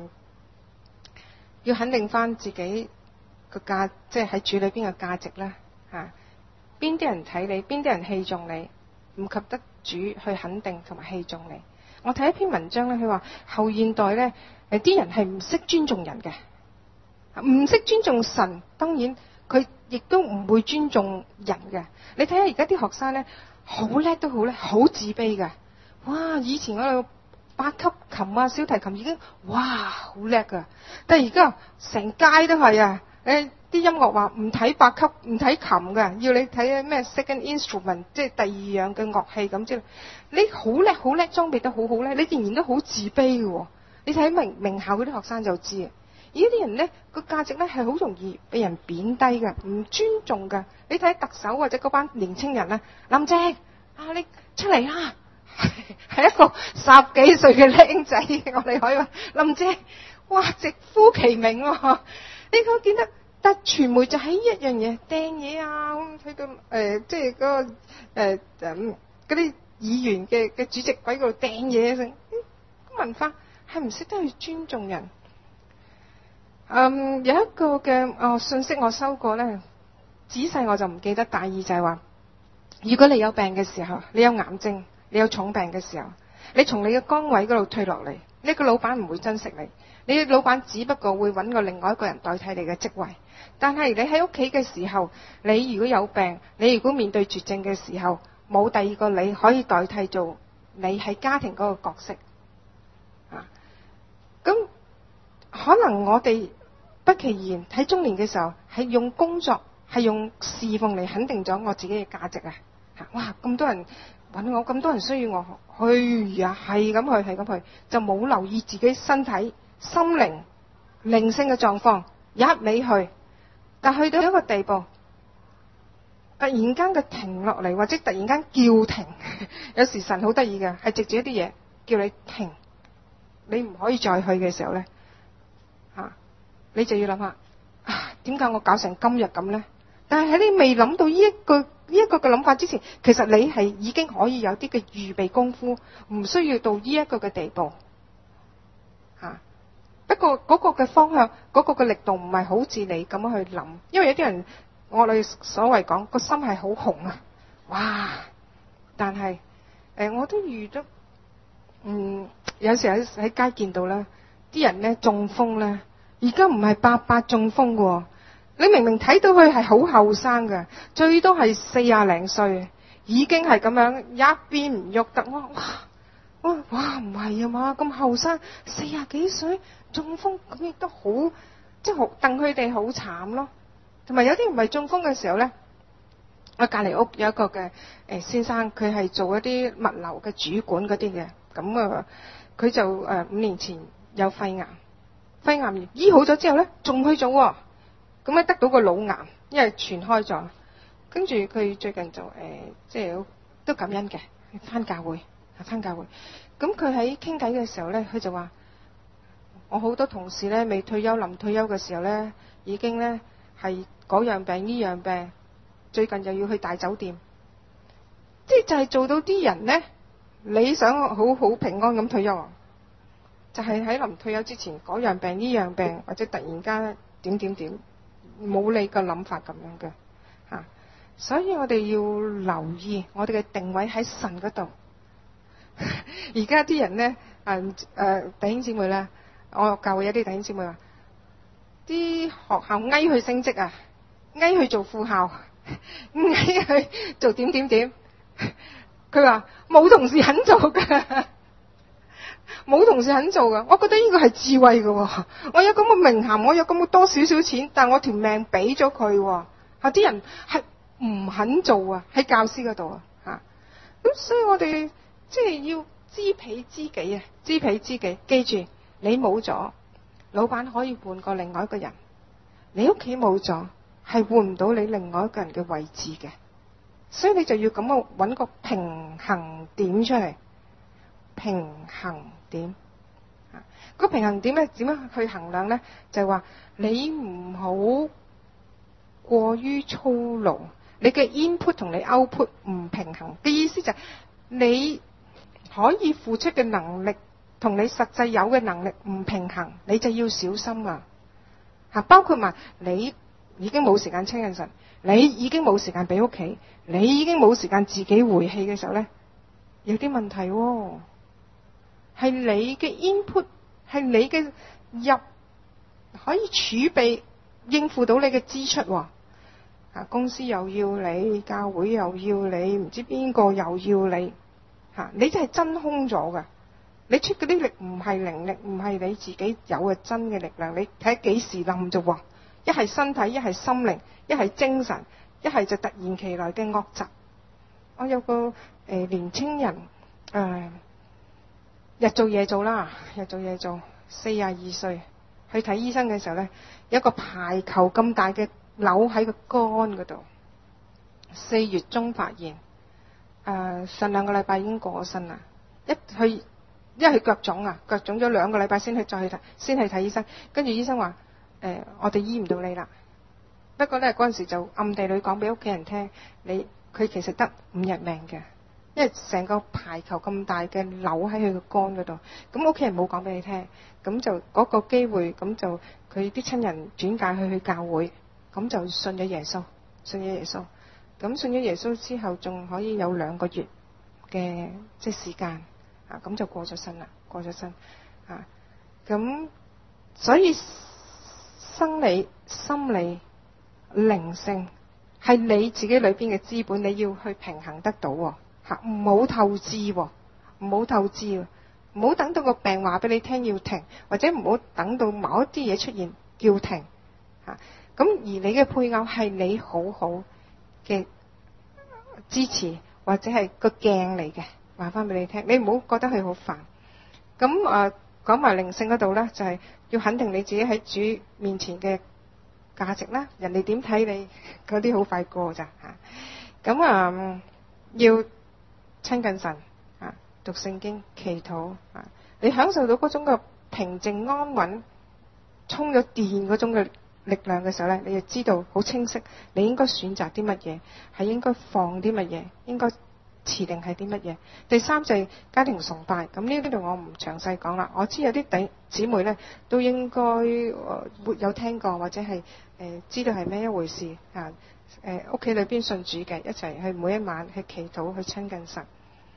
S1: 要肯定翻自己個價，即係喺主裏邊嘅價值啦邊啲人睇你，邊啲人器重你，唔及得主去肯定同埋器重你。我睇一篇文章咧，佢話後現代咧啲人係唔識尊重人嘅，唔識尊重神，當然佢亦都唔會尊重人嘅。你睇下而家啲學生咧，好叻都好叻，好自卑嘅。哇！以前我哋8級、 琴啊、小提琴已經哇好叻噶，但係而家成街都係啊！啲音樂話唔睇八級，唔睇琴㗎，要你睇咩 second instrument， 即係第二樣嘅樂器咁之類。你好叻好叻，裝備得好好咧，你仍然都好自卑嘅喎。你睇名校嗰啲學生就知啊。而啲人咧個價值咧係好容易被人貶低嘅，唔尊重㗎。你睇特首或者嗰班年青人啊，林鄭啊，你出嚟啦！係一個10幾歲嘅僆仔，我哋可以話林鄭，哇直呼其名喎。你講見得，但傳媒就喺一樣嘢掟嘢啊，咁睇到即係嗰個嗰啲議員嘅主席喺度掟嘢成，文化係唔識得去尊重人。有一個嘅信息我收過咧，仔細我就唔記得，大意就係話，如果你有病嘅時候，你有癌症，你有重病嘅時候，你從你嘅崗位嗰度退落嚟，呢個老闆唔會珍惜你。你嘅老闆只不過會揾個另外一個人代替你嘅職位，但係你喺屋企嘅時候，你如果有病，你如果面對絕症嘅時候，冇第二個你可以代替做你喺家庭嗰個角色啊。咁可能我哋不其然喺中年嘅時候，係用工作，係用侍奉嚟肯定咗我自己嘅價值啊！哇，咁多人揾我，咁多人需要我，去呀，係咁去，就冇留意自己身體、心靈、靈性嘅狀況，一味去，但去到一個地步，突然間嘅停落嚟，或者突然間叫停。有時神好得意嘅，係藉住一啲嘢叫你停，你唔可以再去嘅時候咧，你就要諗下，點解我搞成今日咁咧？但係喺你未諗到呢一個嘅諗法之前，其實你係已經可以有啲嘅預備功夫，唔需要到呢一個嘅地步。不過嗰個嘅方向，嗰個嘅力度唔係好似你咁樣去諗，因為有啲人我哋所謂講個心係好紅啊，哇！但係我都遇到，有時喺街見到咧，啲人咧中風咧，而家唔係伯中風喎。你明明睇到佢係好後生嘅，最多係40零歲，已經係咁樣一邊唔喐得。哇唔係啊嘛，咁後生40幾歲中風，咁亦都好，即係戥佢哋好慘咯。同埋有啲唔係中風嘅時候咧，我隔離屋有一個嘅先生，佢係做一啲物流嘅主管嗰啲嘅，咁佢就5年前有肺癌醫好咗之後咧，仲去做喎。咁咧得到個腦癌，因為傳開咗，跟住佢最近就即係都感恩嘅，返教會。咁佢喺傾偈嘅時候咧，佢就話：我好多同事咧未退休，臨退休嘅時候咧，已經咧係嗰樣病呢樣病，最近就要去大酒店，即係就係做到啲人咧，你想好平安咁退休啊，就係喺臨退休之前嗰樣病呢樣病，或者突然間點。冇你個諗法咁樣嘅所以我哋要留意我哋嘅定位喺神嗰度。而家啲人咧弟兄姊妹咧，我教會有啲弟兄姊妹話，啲學校呓去升職啊，呓去做副校，呓去做點，佢話冇同事肯做㗎。冇同事肯做噶，我覺得呢個係智慧噶。我有咁嘅名銜，我有咁嘅多少少錢，但我條命俾咗佢。啲人係唔肯做啊，喺教師嗰度啊。咁所以我哋即係要知彼知己啊，知彼知己。記住，你冇咗，老闆可以換過另外一個人；你屋企冇咗，係換唔到你另外一個人嘅位置嘅。所以你就要咁樣搵個平衡點出嚟。平衡點，個平衡點咧點樣去衡量咧？就係話你唔好過於操勞，你嘅 input 同你 output 唔平衡嘅意思就係你可以付出嘅能力同你實際有嘅能力唔平衡，你就要小心啊！包括埋你已經冇時間親近神，你已經冇時間俾屋企，你已經冇時間自己回氣嘅時候咧，有啲問題喎。係你嘅 input， 係你嘅入可以儲備應付到你嘅支出。公司又要你，教會又要你，唔知邊個又要你，你真係真空咗㗎。 你出嗰啲力唔係靈力，唔係你自己有嘅真嘅力量。你睇幾時冧啫喎？一係身體，一係心靈，一係精神，一係就突然其來嘅惡習。我有個年青人日做夜做啦，42歲去睇醫生嘅時候咧，有一個排球咁大嘅瘤喺個肝嗰度。4月中發現，上2個禮拜已經過咗身啦。因為佢腳腫啊，腳腫咗2個禮拜先去睇醫生。跟住醫生話：我哋醫唔到你啦。不過咧嗰陣時就暗地裏講俾屋企人聽，佢其實得5日命嘅，因為成個排球咁大嘅瘤喺佢個肝嗰度。咁屋企人冇講俾你聽，咁就嗰個機會，咁就佢啲親人轉介佢去教會，咁就信咗耶穌。咁信咗耶穌之後，仲可以有2個月嘅即係時間。咁就過咗身啦，咁所以生理、心理、靈性係你自己裏邊嘅資本，你要去平衡得到喎，唔好透支，唔好等到個病話俾你聽要停，或者唔好等到某一啲嘢出現叫停。咁而你嘅配偶係你好好嘅支持，或者係個鏡嚟嘅。話翻俾你聽，你唔好覺得佢好煩。咁講埋靈性嗰度呢，就係要肯定你自己喺主面前嘅價值啦。人哋點睇你嗰啲好快過咋嚇。咁要親近神讀聖經、祈禱你享受到嗰種嘅平靜安穩、充咗電嗰種嘅力量嘅時候呢，你就知道好清晰，你應該選擇啲乜嘢，係應該放啲乜嘢，應該持定係啲乜嘢。第3就係家庭崇拜。咁呢度我唔詳細講啦。我知有啲姊妹呢都應該有聽過，或者係知道係咩一回事屋企裏邊信主嘅，一齊去每一晚去祈禱，去親近神。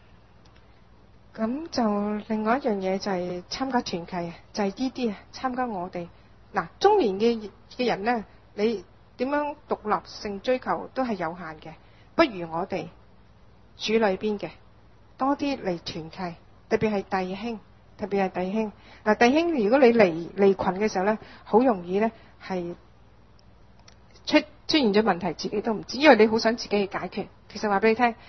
S1: 咁就另外一樣嘢就係參加團契，就係呢啲參加我哋中年嘅人呢，你點樣獨立性追求都係有限嘅，不如我哋主裏邊嘅多啲嚟團契，特別係弟兄。弟兄，如果你離群嘅時候呢，好容易呢係出現咗問題，自己都唔知，因為你好想自己去解決。其實話俾你聽，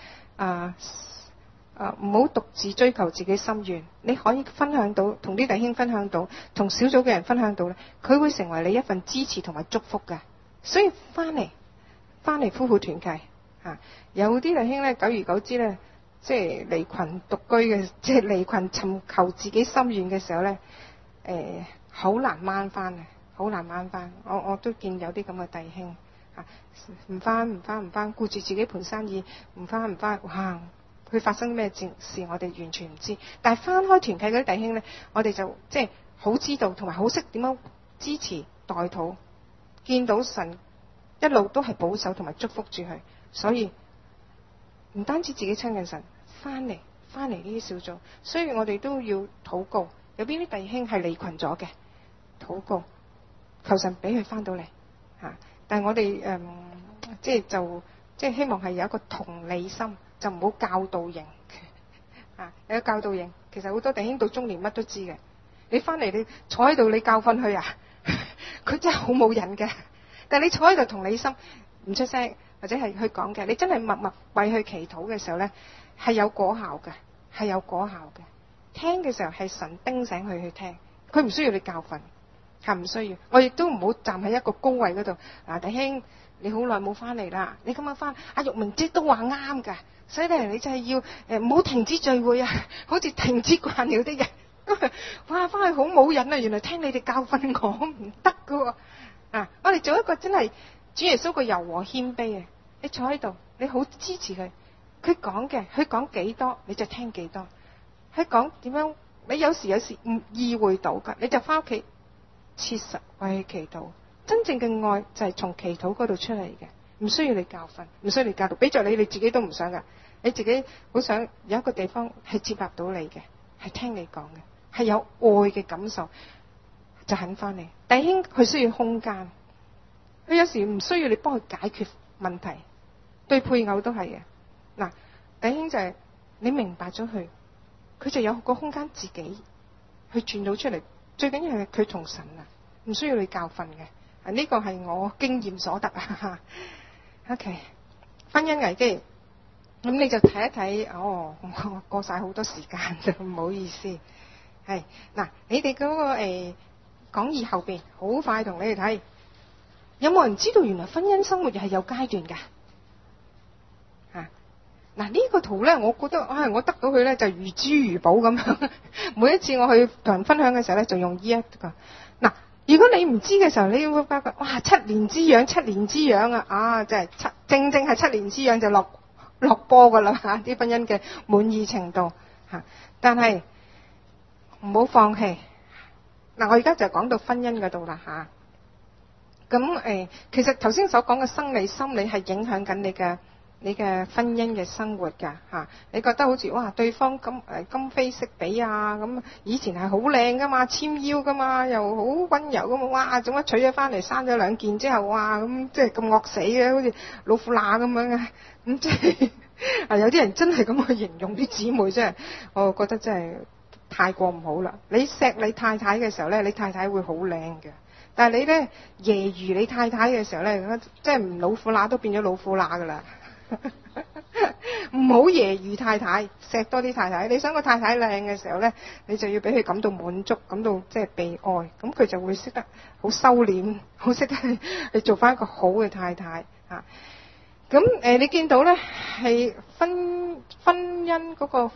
S1: 唔好獨自追求自己心願。你可以分享到，同啲弟兄分享到，同小組嘅人分享到呢，佢會成為你一份支持同埋祝福嘅。所以翻嚟夫婦團契。有啲弟兄咧，久而久之咧，即係離群獨居嘅，即係離群尋求自己心願嘅時候咧，好難掹翻嘅，好難掹翻。我都見有啲咁嘅弟兄唔翻，顧住自己盤生意，唔翻，哇！佢發生咩事，我哋完全唔知。但係翻開團契嗰啲弟兄咧，我哋就即係好知道，同埋好識點樣支持代禱，見到神一路都係保守同埋祝福住佢。所以唔單止自己親近神，翻嚟呢啲小組，所以我哋都要禱告。有邊啲弟兄係離群咗嘅，禱告求神俾佢翻到嚟但係我哋即係希望係有一個同理心，就唔好教導型有個教導型，其實好多弟兄到中年乜都知嘅。你翻嚟你坐喺度，你教訓佢佢真係好冇癮嘅。但係你坐喺度同理心，唔出聲。或者係去講嘅，你真係默默為佢祈禱嘅時候呢，係有果效嘅，聽嘅時候係神叮醒佢去聽，佢唔需要你教訓，係唔需要。我亦都唔好站喺一個高位嗰度。弟兄，你好耐冇翻嚟啦，你今日翻，阿玉明姐都話啱㗎，所以咧你就係要唔好停止聚會啊，好似停止慣了啲人。哇，翻去好冇癮啊！原來聽你哋教訓我唔得㗎喎。我哋做一個真係主耶穌個柔和謙卑你坐喺度，你好支持佢。佢講幾多你就聽幾多。佢講點樣，你有時唔意會到㗎，你就翻屋企切實為佢祈禱。真正嘅愛就係從祈禱嗰度出嚟嘅，唔需要你教訓，唔需要你教導。俾着你自己都唔想㗎。你自己好想有一個地方係接納到你嘅，係聽你講嘅，係有愛嘅感受，就肯翻嚟。弟兄佢需要空間。佢有時唔需要你幫佢解決問題，對配偶都係嘅。弟兄就係你明白咗佢， 佢就有個空間自己去轉到出嚟。最緊要係佢同神啊，唔需要你教訓嘅。呢個係我經驗所得啊。OK， 婚姻危機，咁你就睇一睇。我過晒好多時間，唔好意思。係嗱，你哋嗰個講義後邊好快同你哋睇。有冇人知道原來婚姻生活係有階段㗎？嗱，呢個圖咧，我覺得我得到佢咧就如珠如寶咁樣。每一次我去同人分享嘅時候咧，就用呢一個。嗱，如果你唔知嘅時候，你會發覺哇，7年之癢，7年之癢啊！真係正係7年之癢就落波㗎啦嚇，啲婚姻嘅滿意程度嚇。但係唔好放棄。嗱，我而家就講到婚姻嗰度啦嚇。咁其實頭先所講嘅生理、心理係影響緊你嘅婚姻嘅生活㗎嚇。你覺得好似哇，對方今非昔比啊，咁以前係好靚㗎嘛，纖腰㗎嘛，又好溫柔㗎嘛，哇，做乜娶咗翻嚟生咗2件之後，哇咁即係咁惡死嘅，好似老虎乸咁樣啊。咁即係有啲人真係咁去形容啲姊妹，真係我覺得真係太過唔好啦。你錫你太太嘅時候咧，你太太會好靚嘅。但係你咧揶揄你太太嘅時候咧，即係唔老虎乸都變咗老虎乸噶啦。唔好揶揄太太，錫多啲太太。你想個太太靚嘅時候咧，你就要俾佢感到滿足，感到即係被愛，咁佢就會識得好收斂，好識得去做翻一個好嘅太太嚇。咁你見到咧係婚姻嗰個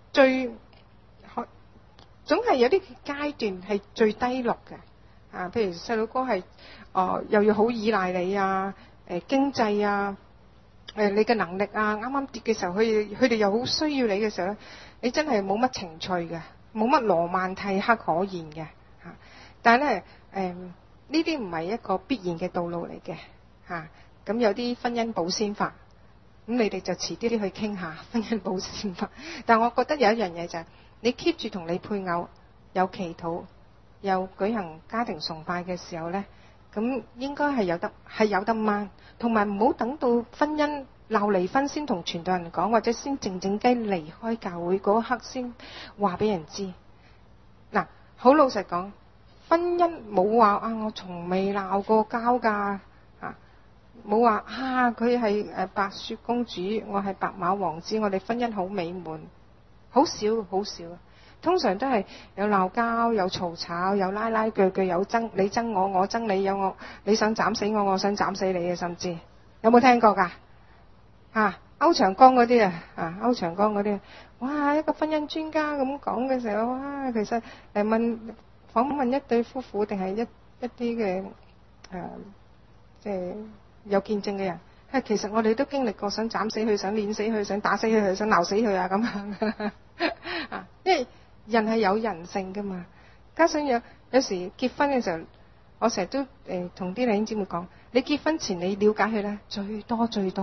S1: 總係有啲階段係最低落嘅。譬如細佬哥係又要好依賴你啊，經濟啊，你嘅能力啊，啱啱跌嘅時候，佢哋又好需要你嘅時候咧，你真係冇乜情趣嘅，冇乜羅曼蒂克可言嘅嚇。但係咧呢啲唔係一個必然嘅道路嚟嘅嚇。咁有啲婚姻保鮮法，咁你哋就遲啲去傾下婚姻保鮮法。但係我覺得有一樣嘢就係你 keep 住同你配偶有祈禱，又舉行家庭崇拜嘅時候呢，咁應該係有得掹，同埋唔好等到婚姻鬧離婚先同傳道人講，或者先靜靜雞離開教會嗰刻先話俾人知。嗱，好老實講，婚姻冇話我從未鬧過交㗎，冇話佢係白雪公主，我係白馬王子，我哋婚姻好美滿，好少好少。通常都係有鬧交，有嘈吵，有拉拉鋸鋸，有爭你憎我，我憎你，有你想斬死我，我想斬死你嘅，甚至有冇聽過㗎？歐長江嗰啲歐長江嗰啲，哇，一個婚姻專家咁講嘅時候，哇，其實訪問一對夫婦定係一啲嘅即係有見證嘅人，其實我哋都經歷過想斬死佢，想碾死佢，想打死佢，想鬧死佢啊咁樣因為人係有人性噶嘛，加上有時結婚嘅時候，我成日都同啲弟兄姊妹講，你結婚前你了解佢咧，最多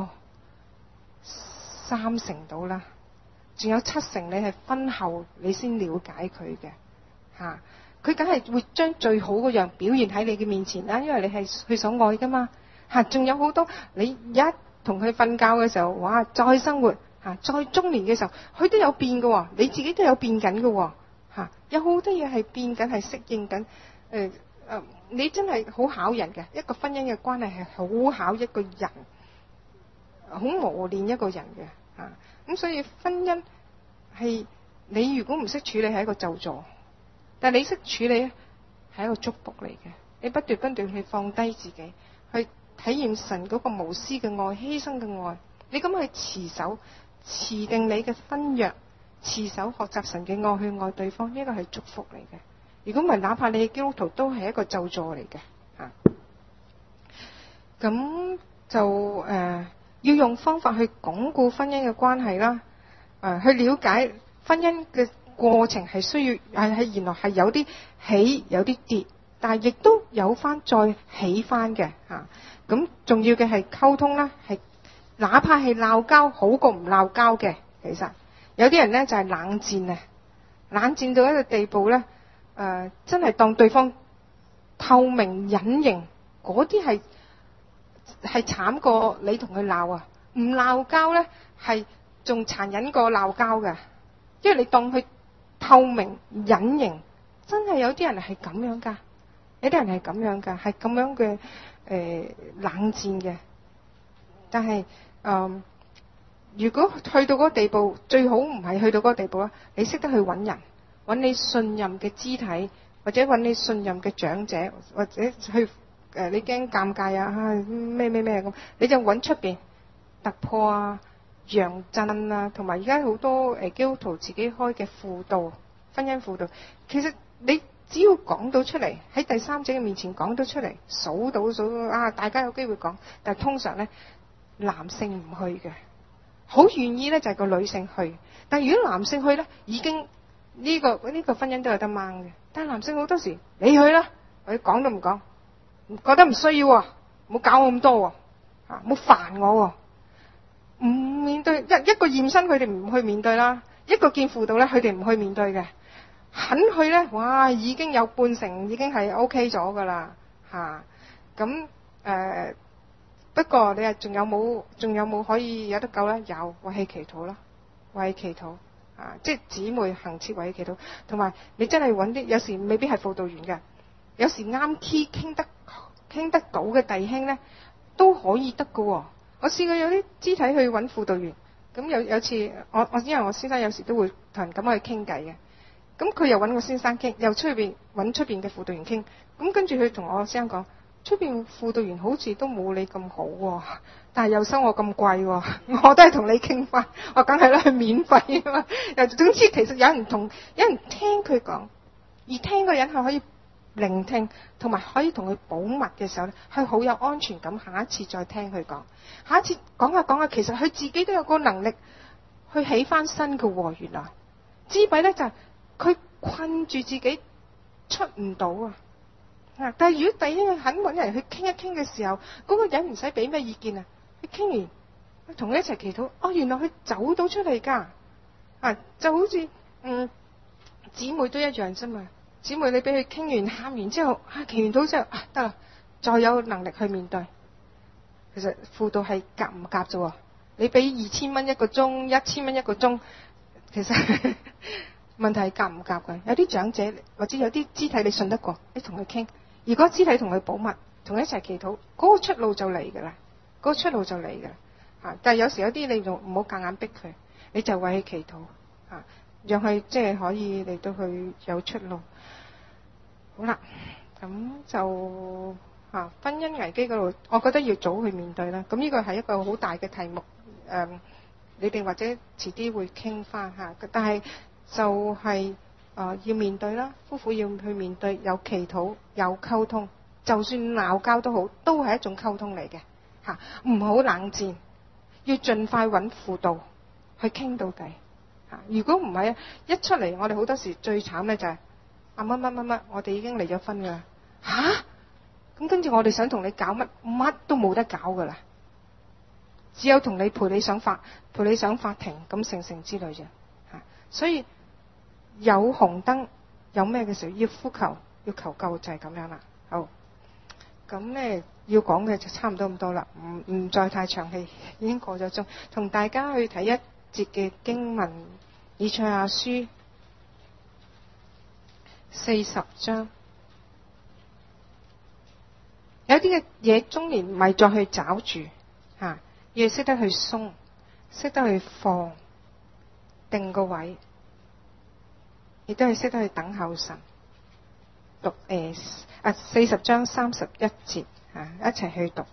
S1: 3成到啦，仲有7成你係婚後你先了解佢嘅佢梗係會將最好嗰樣表現喺你嘅面前啦，因為你係佢所愛噶嘛仲有好多你一同佢瞓覺嘅時候，哇，再生活再中年嘅時候，佢都有變嘅喎，你自己都有變緊嘅喎有好多嘢係變緊，係適應緊你真係好考人嘅，一個婚姻嘅關係係好考一個人，好磨練一個人嘅咁所以婚姻係你如果唔識處理係一個咒詛，但係你識處理係一個祝福嚟嘅。你不斷去放低自己，去體驗神嗰個無私嘅愛、犧牲嘅愛，你咁去持守、持定你嘅婚約，持守學習神嘅愛去愛對方，呢個係祝福嚟嘅。如果唔係，哪怕你係基督徒，都係一個咒詛嚟嘅咁就要用方法去鞏固婚姻嘅關係啦，去了解婚姻嘅過程係需要係原來係有啲起有啲跌，但係亦都有翻再起翻嘅咁重要嘅係溝通啦，係哪怕係鬧交好過唔鬧交嘅。其實有啲人呢就係冷戰啊，冷戰到一個地步呢，真係當對方透明隱形，嗰啲係慘過你同佢鬧啊！唔鬧交呢係仲殘忍過鬧交㗎，因為你當佢透明、隱形，真係有啲人係咁樣㗎，有啲人係咁樣㗎，係咁樣嘅冷戰嘅。但係如果去到嗰個地步，最好唔係去到嗰個地步啦。你識得去揾人，揾你信任嘅肢體，或者揾你信任嘅長者，或者去你驚尷尬啊咩咁，你就揾出邊突破啊、楊震啊，同埋而家好多基督徒自己開嘅輔導、婚姻輔導。其實你只要講到出嚟，喺第三者嘅面前講到出嚟，數到啊，大家有機會講。但係通常咧，男性唔去嘅。好願意咧就係個女性去，但係如果男性去咧，已經呢個婚姻都有得掹嘅。但係男性好多時你去啦，佢講都唔講，覺得唔需要，唔好搞我咁多，唔好煩我，唔面對一個驗身佢哋唔去面對啦，一個見輔導咧佢哋唔去面對嘅，肯去咧，哇已經有半成已經係 OK 咗噶啦嚇，咁不過你仲有冇可以有得救咧？有，為佢祈禱啦，為佢祈禱即係姊妹行切為佢祈禱，同埋你真係揾啲有時未必係輔導員嘅，有時啱 key 傾得到嘅弟兄咧都可以得㗎喎。我試過有啲肢體去揾輔導員，咁有次因為我先生有時都會同人咁去傾偈嘅，咁佢又揾我先生傾，又出邊揾出邊嘅輔導員傾，咁跟住佢同我先生講。出邊輔導員好似都冇你咁好喎，但係又收我咁貴喎，我都係同你傾翻，我梗係啦，係免費啊嘛。又總之其實有人聽佢講，而聽個人係可以聆聽，同埋可以同佢保密嘅時候咧，係好有安全感。下一次再聽佢講，下一次講下，其實佢自己都有個能力去起翻身嘅喎。原來之弊咧就係佢困住自己出唔到啊。但係如果弟兄肯揾人去傾一傾嘅時候，嗰個人唔使俾咩意見啊，佢傾完同佢一齊祈禱，原來佢走到出嚟㗎，就好似姊妹都一樣啫嘛。姊妹你俾佢傾完喊完之後，祈完禱之後得啦，再有能力去面對。其實輔導係夾唔夾啫喎？你俾2000蚊一個鐘，1000蚊一個鐘，其實問題係夾唔夾嘅。有啲長者或者有啲肢體你信得過，你同佢傾。如果肢體同佢保密，同佢一齊祈禱，嗰個出路就嚟㗎啦，嗰個出路就嚟㗎啦。但係有時有啲你就唔好夾硬逼佢，你就為佢祈禱讓佢即係可以嚟到去有出路。好啦，咁就婚姻危機嗰度，我覺得要早去面對啦。咁呢個係一個好大嘅題目，你哋或者遲啲會傾翻嚇。但係就係要面對啦，夫婦要去面對，有祈禱，有溝通，就算鬧交都好，都係一種溝通嚟嘅嚇，唔好冷戰，要盡快揾輔導去傾到底嚇。如果唔係一出嚟，我哋好多時最慘咧就係乜，我哋已經離咗婚㗎啦嚇，咁跟住我哋想同你搞乜都冇得搞㗎啦，只有同你陪你上法庭咁成之類啫嚇，所以。有紅燈有咩嘅時候要呼求要求救就係咁樣啦。好，咁咧要講嘅就差唔多咁多啦，唔再太長氣，已經過咗鐘，同大家去睇一節嘅經文，以賽亞書40章。有啲嘅嘢中年唔係再去找住要識得去鬆，識得去放，定個位。亦都係識得去等候神。讀40章31節一齊去讀。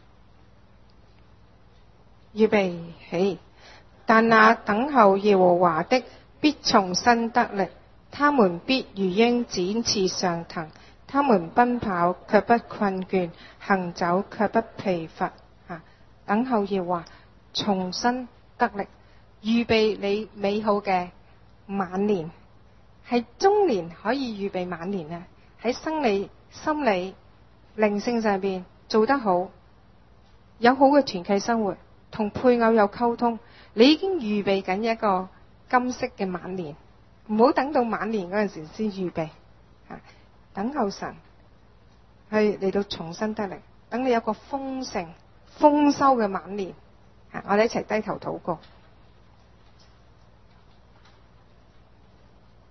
S1: 預備起，但那等候耶和華的必重新得力，他們必如鷹展翅上騰，他們奔跑卻不困倦，行走卻不疲乏。等候耶和華重新得力，預備你美好嘅晚年。係中年可以預備晚年啊！喺生理、心理、靈性上邊做得好，有好嘅團契生活，同配偶有溝通，你已經預備緊一個金色嘅晚年。唔好等到晚年嗰陣時先預備等候神去嚟到重新得力，等你有個豐盛、豐收嘅晚年。我哋一齊低頭禱告。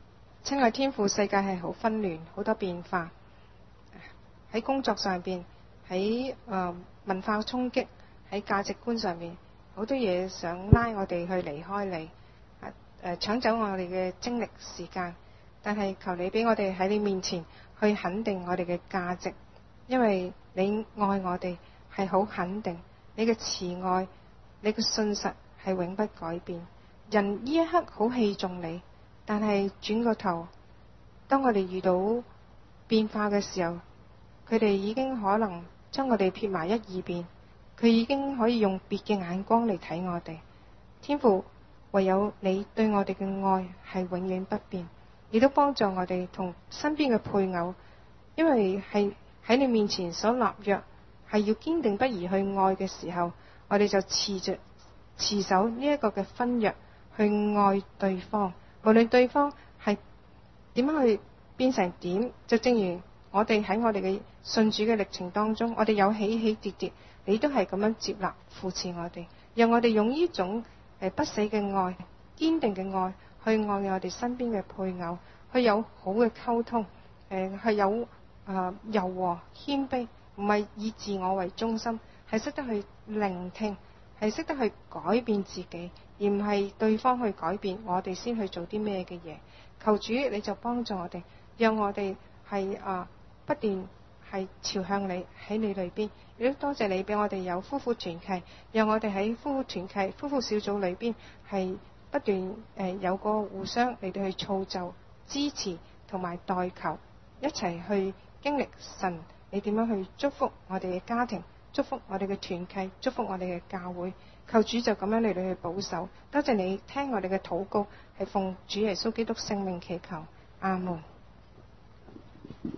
S1: 親愛天父，世界係好紛亂，好多變化，喺工作上邊，喺文化衝擊，喺價值觀上面，好多嘢想拉我哋去離開你，搶走我哋嘅精力時間。但係求你俾我哋喺你面前去肯定我哋嘅價值，因為你愛我哋係好肯定，你嘅慈愛，你嘅信實係永不改變。人呢一刻好器重你，但係轉個頭，當我哋遇到變化嘅時候，佢哋已經可能將我哋撇埋一二邊，佢已經可以用別嘅眼光嚟睇我哋。天父，唯有你對我哋嘅愛係永遠不變，亦都幫助我哋同身邊嘅配偶，因為係喺你面前所立約，係要堅定不移去愛嘅時候，我哋就持守呢一個嘅婚約去愛對方，無論對方係點樣去變成點，就正如我哋喺我哋嘅信主嘅歷程當中，我哋有起起跌跌，你都係咁樣接納扶持我哋，讓我哋用呢種不死嘅愛、堅定嘅愛去愛我哋身邊嘅配偶，去有好嘅溝通，係有柔和謙卑，唔係以自我為中心，係識得去聆聽，係識得去改變自己，而唔係對方去改變我哋先去做啲咩嘅嘢。求主你就幫助我哋，讓我哋係不斷係朝向你，喺你裏邊。亦都多謝你俾我哋有夫婦團契，讓我哋喺夫婦團契、夫婦小組裏邊係不斷有個互相嚟到去造就、支持同埋代求，一齊去經歷神你點樣去祝福我哋嘅家庭，祝福我哋嘅團契，祝福我哋嘅教會。求主就咁樣嚟到去保守。多謝你聽我哋嘅禱告，係奉主耶穌基督聖名祈求，阿門。